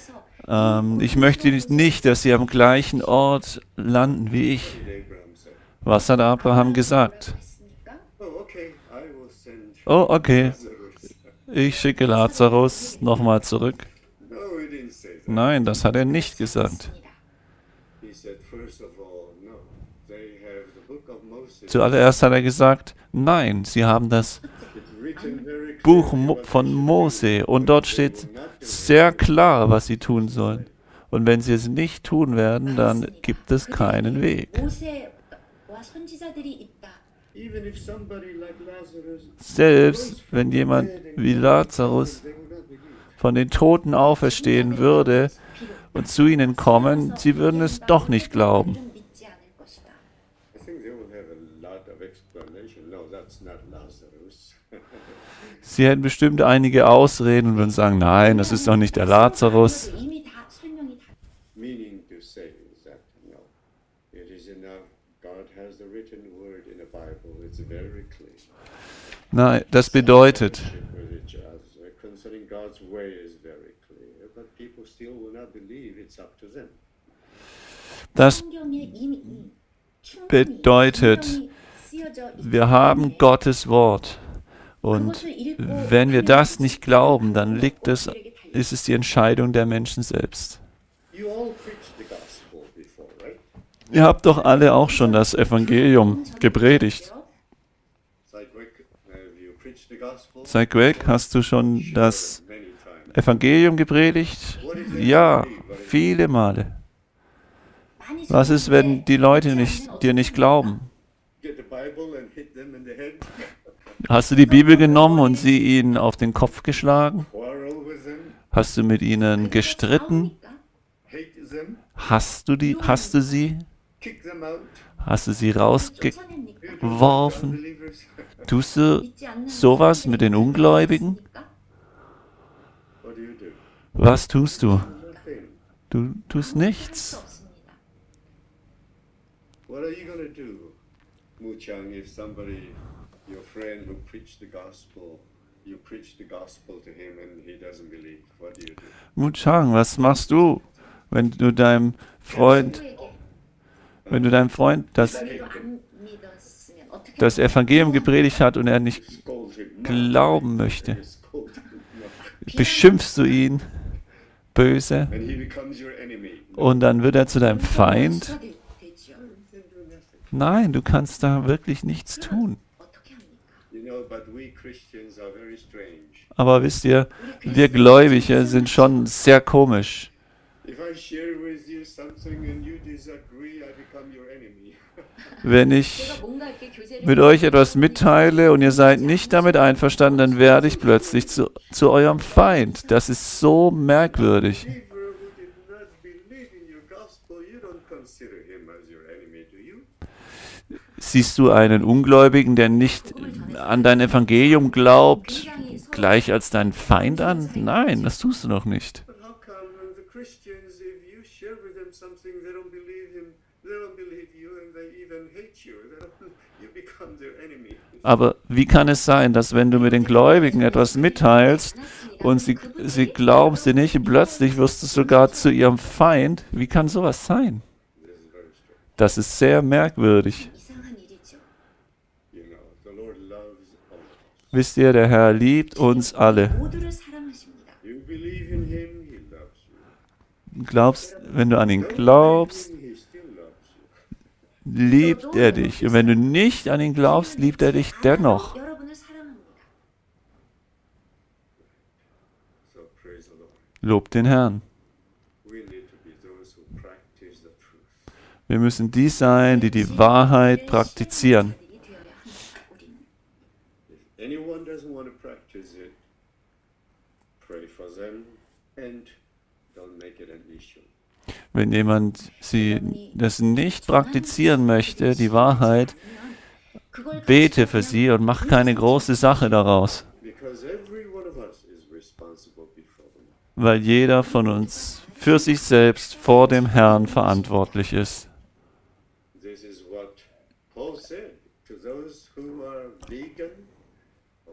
A: Ich möchte nicht, dass sie am gleichen Ort landen wie ich.
B: What did Abraham say?
A: Was hat Abraham gesagt?
B: Oh, okay, I will send
A: Oh, okay,
B: Lazarus.
A: ich schicke Lazarus nochmal zurück.
B: No, he didn't say that.
A: Nein, das hat er nicht gesagt.
B: He said, first of all, no. They have the book of Moses.
A: Zuallererst hat er gesagt, nein, sie haben das
B: It's written very
A: Buch
B: clearly what
A: von
B: they should
A: Mose
B: do.
A: und dort
B: They
A: steht
B: will not do it.
A: sehr klar, was sie tun sollen. Und wenn sie es nicht tun werden, dann gibt es keinen Weg.
C: 모세와 선지자들이 있다.
B: Even if somebody like Lazarus
A: Selbst wenn jemand wie Lazarus
B: they will not believe.
A: von den Toten auferstehen würde und zu ihnen kommen, sie würden es doch nicht glauben.
C: 믿지 않을 것이다.
B: I think they will have a lot of explanation. No, that's not Lazarus.
A: Sie hätten bestimmt einige Ausreden und würden sagen, nein, das ist doch nicht der Lazarus.
C: 이미 다 설명이 다.
B: Meaning to say is that no, it is enough. God has the written word in the Bible. It's very clear.
A: Nein, das bedeutet,
B: With each other concerning God's way is very clear, but people still will not believe. It's up to them.
A: das
C: 성경에 이미
A: bedeutet,
C: 성경이 쓰여져 있기
A: wir haben
C: 때문에
A: Gottes Wort. Und
C: 그것을 읽고
A: wenn wir das nicht glauben, dann ist es die Entscheidung der Menschen selbst.
B: You all preached the gospel before, right?
A: Ihr habt doch alle auch schon das Evangelium gepredigt.
B: Sideweg, have you preached the gospel?
A: Seit Greg, hast du schon das
B: Many times.
A: Evangelium gepredigt? Ja, viele Male.
C: 많이
A: Was ist, wenn die Leute dir nicht glauben?
B: Get the Bible and hit them in the head,
A: Hast du die Bibel genommen und sie ihnen auf den Kopf geschlagen?
B: quarrel with them,
A: Hast du mit ihnen gestritten?
B: hate them,
A: Hasst du sie?
B: kick them out.
A: Hast du sie
B: You
A: rausgeworfen?
B: do that to unbelievers.
A: Tust du sowas mit den Ungläubigen?
B: What do you do?
A: Was tust du?
B: Nothing.
A: Du tust nichts.
B: What are you going to do, Mu Chang, if somebody, your friend who preached the gospel, you preach the gospel to him and he doesn't believe? What do you do?
A: Mu Chang, was machst du, wenn du deinem Freund das Evangelium gepredigt hat und er nicht
B: Scold him. No.
A: glauben möchte?
B: Scold him. No.
A: Beschimpfst du ihn böse
B: And he becomes your enemy.
A: und dann wird er zu deinem Feind?
B: You can do nothing.
A: Nein, du kannst da wirklich nichts tun.
B: You know, but we Christians are very strange.
A: Aber wisst ihr, wir Gläubige sind schon sehr komisch.
B: If I share with you something and you disagree, I become your enemy.
A: Wenn ich mit euch etwas mitteile und ihr seid nicht damit einverstanden, dann werde ich plötzlich zu eurem Feind. Das ist so merkwürdig.
B: Believer who did not believe in your gospel, you don't consider him as your enemy, do you?
A: Siehst du einen Ungläubigen, der nicht an dein Evangelium glaubt, gleich als deinen Feind an? Nein, das tust du noch nicht.
B: But how come when the Christians, if you share with them something, they don't believe him, they don't believe you, and they even hate you, you become their enemy?
A: Aber wie kann es sein, dass wenn du mit den Gläubigen etwas mitteilst und sie glauben es dir nicht und plötzlich wirst du sogar zu ihrem Feind? Wie kann sowas sein?
B: This is very strange.
A: Das ist sehr merkwürdig.
C: 이상한 일이죠.
B: You know, the Lord loves all of us.
A: Wisst ihr, der Herr liebt uns alle.
C: 모두를 사랑하십니다.
B: You believe in him, he loves you.
A: Wenn du an ihn
B: Don't
A: glaubst,
B: believe in him, he still loves you.
A: liebt er dich. Und wenn du nicht an ihn glaubst, liebt er dich dennoch.
C: 여러분을 사랑합니다.
B: So praise the Lord.
A: Lob den Herrn.
B: We need to be those who practice the truth.
A: Wir müssen die sein, die die Wahrheit praktizieren.
B: If anyone doesn't want to practice it, pray for them and don't make it an issue.
A: Wenn jemand das nicht praktizieren möchte, die Wahrheit, bete für sie und mach keine große Sache daraus.
B: Because every one of us is responsible before them.
A: Weil jeder von uns für sich selbst vor dem Herrn verantwortlich ist.
B: This is what Paul said to those who are vegan. Only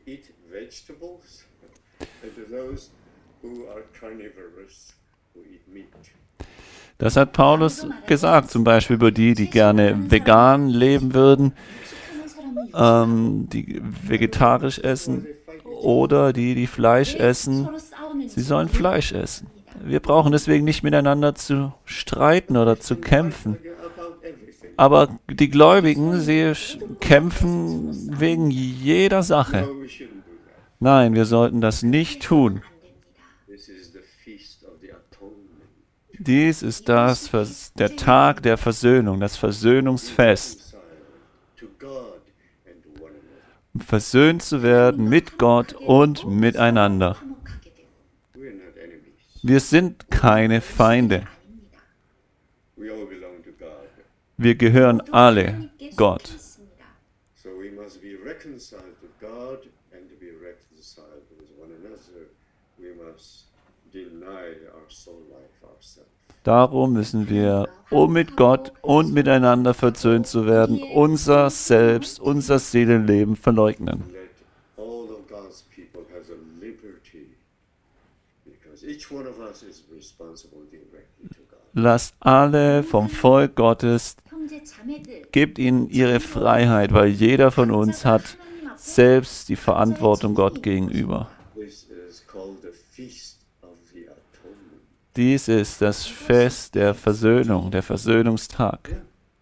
B: eat vegetables, and to those who are carnivorous, who eat meat.
A: Das hat Paulus gesagt, zum Beispiel über die, die gerne vegan leben würden,
C: 육식하는 사람은
A: die vegetarisch essen, oder die, die Fleisch essen,
C: 서로 싸우는지
A: sie sollen Fleisch essen. Wir brauchen deswegen nicht miteinander zu streiten oder zu kämpfen.
B: About everything.
A: Aber die Gläubigen, sie kämpfen wegen jeder Sache.
B: No, we shouldn't do that.
A: Nein, wir sollten das nicht tun.
C: 안 됩니다.
B: This is the feast of the atonement.
A: Dies ist der Tag der Versöhnung, das Versöhnungsfest.
B: Reconciled to God and to one another.
A: Um versöhnt zu werden mit Gott und miteinander.
C: 화목하게 되고
B: We are not enemies.
A: Wir sind keine Feinde.
C: 아닙니다.
B: We all belong to God.
A: Wir gehören alle
C: 하나님께 속해
A: Gott.
C: 있습니다.
B: So we must be reconciled to God, and to be reconciled with one another, we must deny our soul life ourselves.
A: Darum müssen wir, um mit Gott und miteinander versöhnt zu werden, unser Selbst, unser Seelenleben verleugnen.
B: Let all of God's people have a liberty, because each one of us is responsible directly to God.
A: Lasst alle vom Volk Gottes,
C: 형제 자매들
A: gebt ihnen ihre Freiheit, weil jeder von uns hat selbst die Verantwortung Gott gegenüber.
B: This is called the feast of the atonement.
A: Dies ist das Fest der Versöhnung, der Versöhnungstag.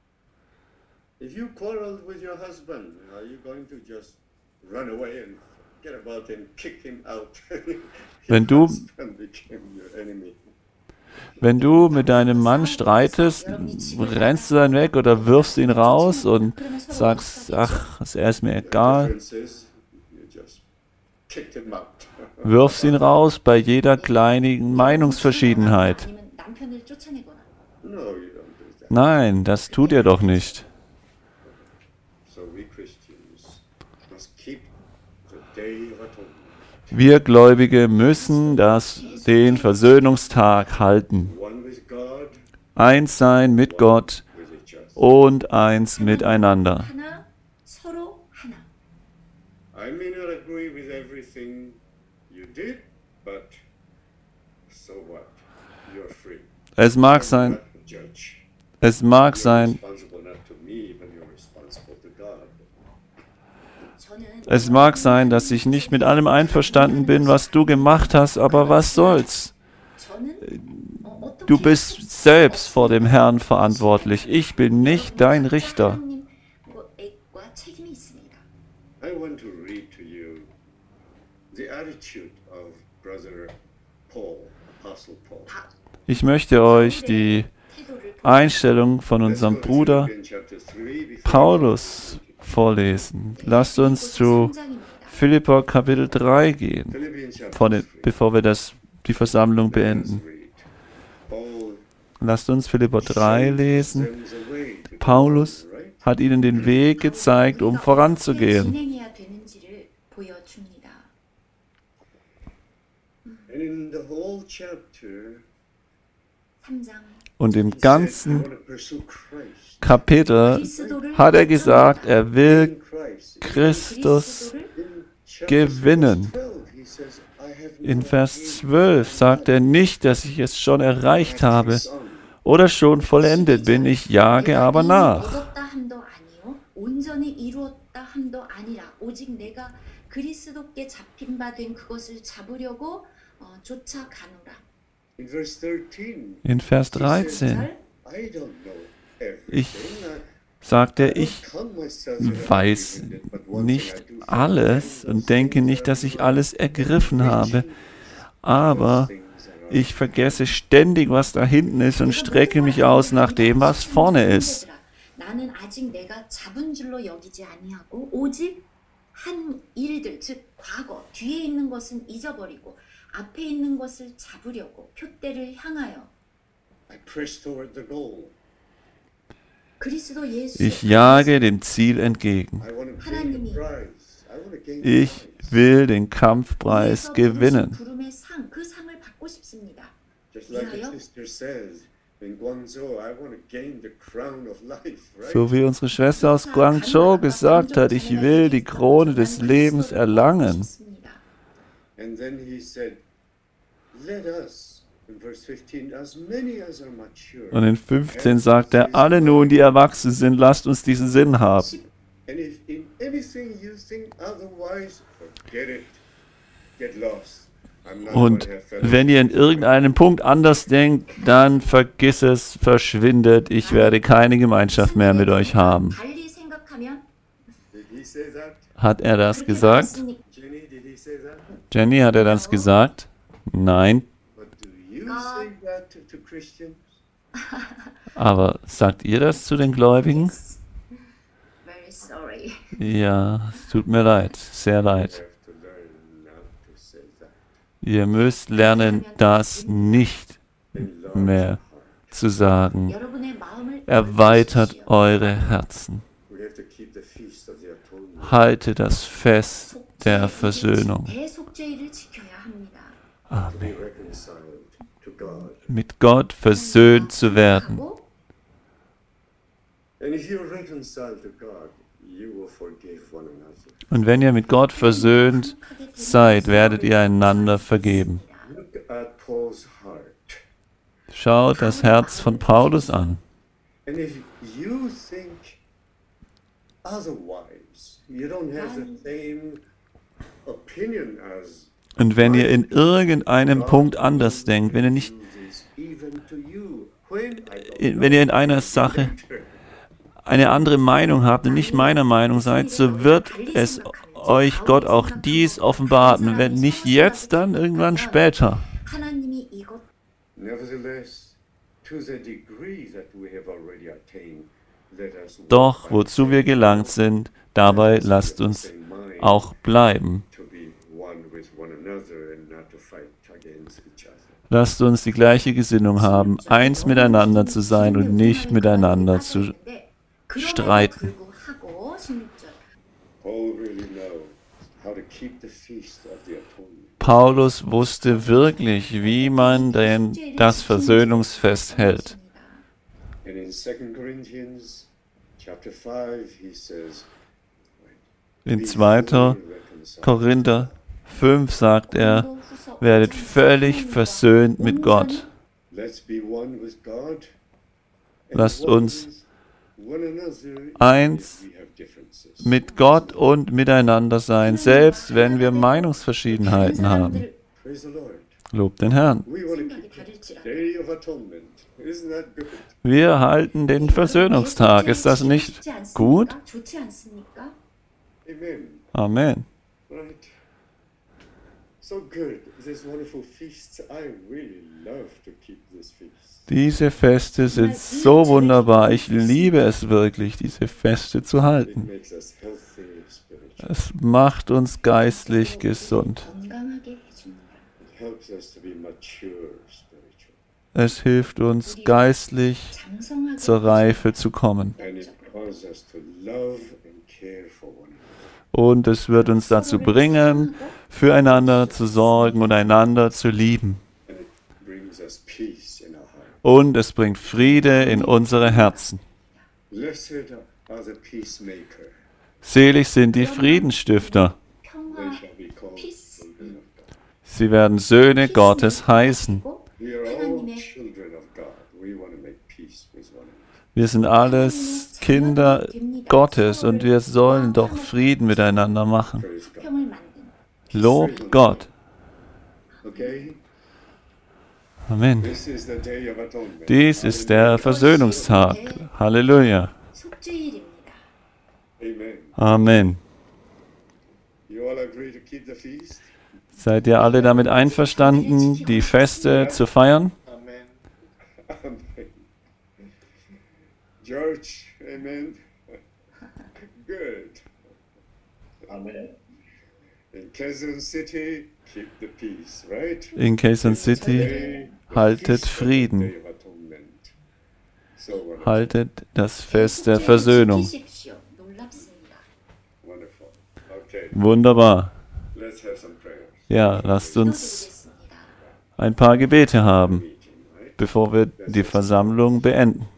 B: If you quarreled with your husband, are you going to just run away and get about and kick him out?
A: Wenn
B: Your
A: du-
B: husband became your enemy.
A: Wenn du mit deinem Mann streitest, rennst du dann weg oder wirfst ihn raus und sagst, ach, er ist mir
B: The
A: egal.
B: difference is you just kicked him out.
A: Wirfst ihn raus bei jeder kleinen Meinungsverschiedenheit.
C: 아니면 남편을 쫓아내거나
B: No, you don't do that.
A: Nein, das tut ihr doch nicht.
B: So we Christians must keep the day of atonement.
A: Wir Gläubige müssen den Versöhnungstag halten.
B: One with God,
A: Eins sein mit Gott
B: with each other.
A: und eins miteinander.
C: 하나 서로 하나.
B: I may not agree with everything you did, but so what? You're free.
A: Es mag
B: I'm
A: sein,
B: not the judge.
A: You're
B: Responsible not to me, but you're responsible to God.
A: es mag sein, dass ich nicht mit allem einverstanden bin, was du gemacht hast, aber was soll's?
C: 저는
A: Du bist selbst vor dem Herrn verantwortlich. Ich bin nicht dein Richter.
C: 과 책임이 있습니다.
B: I want to read to you the attitude of Brother Paul, Apostle Paul.
A: Ich möchte euch die
C: 태도를
A: Einstellung von
B: Let's
A: unserem
B: go to
A: Bruder
B: Philippians chapter 3 before
A: Paulus vorlesen. Lasst uns zu Philipper Kapitel 3 gehen,
B: Philippians chapter 3.
A: bevor wir die Versammlung
B: Let us
A: beenden.
B: read. Paul
A: Lasst uns Philipper 3
B: shows
A: lesen.
B: them the way to
A: Paulus
B: go, right?
A: hat ihnen den Weg gezeigt, um voranzugehen.
C: 진행해야 되는지를 보여줍니다.
B: And in the whole chapter,
C: 3장
A: Und im
B: he said, I
A: ganzen
B: want to pursue Christ.
A: Kapitel
C: 그리스도를
A: hat er gesagt, er will
B: In Christ.
A: Christus
C: 그리스도를
B: In chapter
A: gewinnen.
B: 12, he says, I have
A: In
B: not
A: Vers
B: gained
A: 12 sagt er nicht, dass ich es schon erreicht habe
B: my son.
A: oder schon vollendet bin, ich jage aber
C: 내가
A: nach.
C: 이미 얻었다 함도 아니요 온전히 이루었다 함도 아니라 오직 내가 그리스도께 잡힌 바 된 그것을 잡으려고 쫓아가노라.
B: In verse 13,
A: In Vers
B: he
A: 13
B: said,
C: 13
B: I don't know
A: Ich
B: everything.
A: sagt
B: I
A: er,
B: don't
A: ich
B: count myself to have
A: weiß
B: everything, but one thing
A: nicht
B: I do,
A: alles und denke nicht, dass ich alles ergriffen habe, aber ich vergesse ständig, was da hinten ist und strecke mich aus nach dem, was vorne ist.
C: 나는 아직 내가 잡은 줄로 여기지 아니하고 오직 한 일들 즉 과거 뒤에 있는 것은 잊어버리고 앞에 있는 것을 잡으려고 표대를 향하여
B: I press toward the goal.
C: 그리스도 예수
A: Ich jage dem Ziel entgegen.
B: I want to gain the prize. I want to gain the
A: Ich
B: prize.
A: will den Kampfpreis gewinnen.
C: 부름의 상, 그 상을 받고 싶습니다.
B: Just like the
C: 위하여
B: sister says, in Guangzhou, I want to gain the crown of life, right?
A: So wie unsere Schwester aus Guangzhou gesagt hat, ich will die Krone des Lebens erlangen.
B: And then he said, let us, in verse 15, as many as are mature.
A: Und in 15 sagt er, alle nun, die erwachsen sind, lasst uns diesen Sinn haben.
B: And if in anything you think otherwise, forget it. Get lost. I'm not going
A: Und
B: to have fellowship.
A: wenn ihr in irgendeinem Punkt anders denkt, dann vergiss es, verschwindet. Ich werde keine Gemeinschaft mehr mit euch haben.
C: 달리 생각하면
B: Did he say that?
A: Hat er das
C: 그렇게
A: gesagt?
C: 말했으니
B: Jenny, did he say that?
A: Jenny, hat er das gesagt? Nein.
B: But do you say that to Christians?
A: Aber sagt ihr das zu den Gläubigen?
C: very sorry.
A: Ja, es tut mir leid, sehr
B: You
A: leid.
B: have to learn not to say that.
A: Ihr müsst lernen, das nicht
B: Enlarge
A: mehr
B: your heart.
A: zu sagen.
C: 여러분의 마음을
A: Erweitert
C: 넓히십시오.
A: eure Herzen.
B: We have to keep the feast of the atonement.
A: Haltet das Fest der Versöhnung.
C: 대속죄일을 지켜야 합니다.
B: To be reconciled to God.
A: Mit Gott versöhnt zu werden.
C: 하고
B: And if you're reconciled to God, you will forgive one another.
A: Und wenn ihr mit Gott versöhnt seid, werdet ihr einander vergeben.
B: Look at Paul's heart.
A: Schaut das Herz von Paulus an.
B: And if you think otherwise, you don't have the same opinion as
A: Und wenn ihr in irgendeinem Punkt anders denkt, wenn ihr nicht,
B: uses even to you, when I don't
A: wenn ihr in einer Sache eine andere Meinung habt und nicht meiner Meinung seid, so wird es euch Gott auch dies offenbaren. Wenn nicht jetzt, dann irgendwann später.
C: 하나님이 이것
B: Nevertheless, to the degree that we have already attained, let us walk
A: Doch,
B: by
A: wozu wir gelangt sind, dabei lasst uns auch bleiben.
B: to be one with one another and not to fight against each other.
A: Lasst uns die gleiche Gesinnung haben, eins miteinander zu sein und nicht miteinander zu streiten.
C: 불구하고 16절
B: Paul really knows how to keep the feast of the atonement.
A: Paulus wusste wirklich, wie man denn das Versöhnungsfest hält.
B: And in 2 Corinthians chapter 5, he says,
A: In
B: "Be
A: 2.
B: fully reconciled."
A: Korinther 5 sagt er, werdet völlig versöhnt mit Gott.
B: Let's be one with God. and
A: Lasst
B: one
A: uns
B: with one another, even
A: eins
B: if we have differences.
A: mit Gott und miteinander sein, selbst wenn wir Meinungsverschiedenheiten haben.
B: Praise the Lord.
A: Lobt den Herrn.
B: We want to
C: 생각이
B: keep the
C: 다를지라도
B: Day of Atonement. Isn't that good?
A: Wir halten den Versöhnungstag. Ist das nicht gut?
C: 좋지 않습니까?
B: Amen.
A: Amen.
B: Right. So good. These wonderful feasts. I really love to keep this feast.
A: Diese Feste sind so wunderbar. Ich liebe es wirklich, diese Feste zu
B: It
A: halten.
B: makes us healthy spiritually.
A: Es macht uns geistlich gesund.
C: 건강하게 해줍니다.
B: It helps us to be mature spiritually.
A: Es hilft uns geistlich
C: 장성하게
A: zur Reife zu kommen.
B: And it calls us to love and care for one another.
A: Und es wird uns dazu bringen, füreinander zu sorgen und einander zu lieben.
B: And it brings us peace in our heart.
A: Und es bringt Friede in unsere Herzen.
B: Blessed are the peacemaker.
A: Selig sind die Friedensstifter.
B: They
C: 평화
B: shall be called
C: Peace.
B: children of God.
A: Sie werden Söhne Gottes heißen.
B: We are all children of God. We want to make peace with one another.
A: Wir sind alles Kinder Gottes und wir sollen doch Frieden miteinander machen.
B: Praise God.
C: 평을 만든
A: Lobt Gott.
B: Okay?
A: Amen.
B: This is the Day of Atonement.
A: Dies ist der Versöhnungstag. Halleluja.
C: 속죄일입니다.
B: Amen.
A: Amen.
B: You all agree to keep the feast?
A: Seid ihr alle damit einverstanden, die Feste zu feiern?
B: Amen. Amen. George, amen. Good.
D: Amen.
B: In Quezon City, keep the peace, right?
A: In Quezon City
B: Day, the
A: haltet
B: feast of the
A: Frieden.
B: Day of Atonement. So wonderful.
A: Haltet das Fest der Versöhnung.
C: 지키십시오. 놀랍습니다.
B: Wonderful. Okay,
A: Wunderbar.
B: let's have some prayers.
A: Ja, lasst uns
C: 기도드리겠습니다.
A: ein paar Gebete haben.
B: Meeting, right?
A: bevor wir die Versammlung beenden.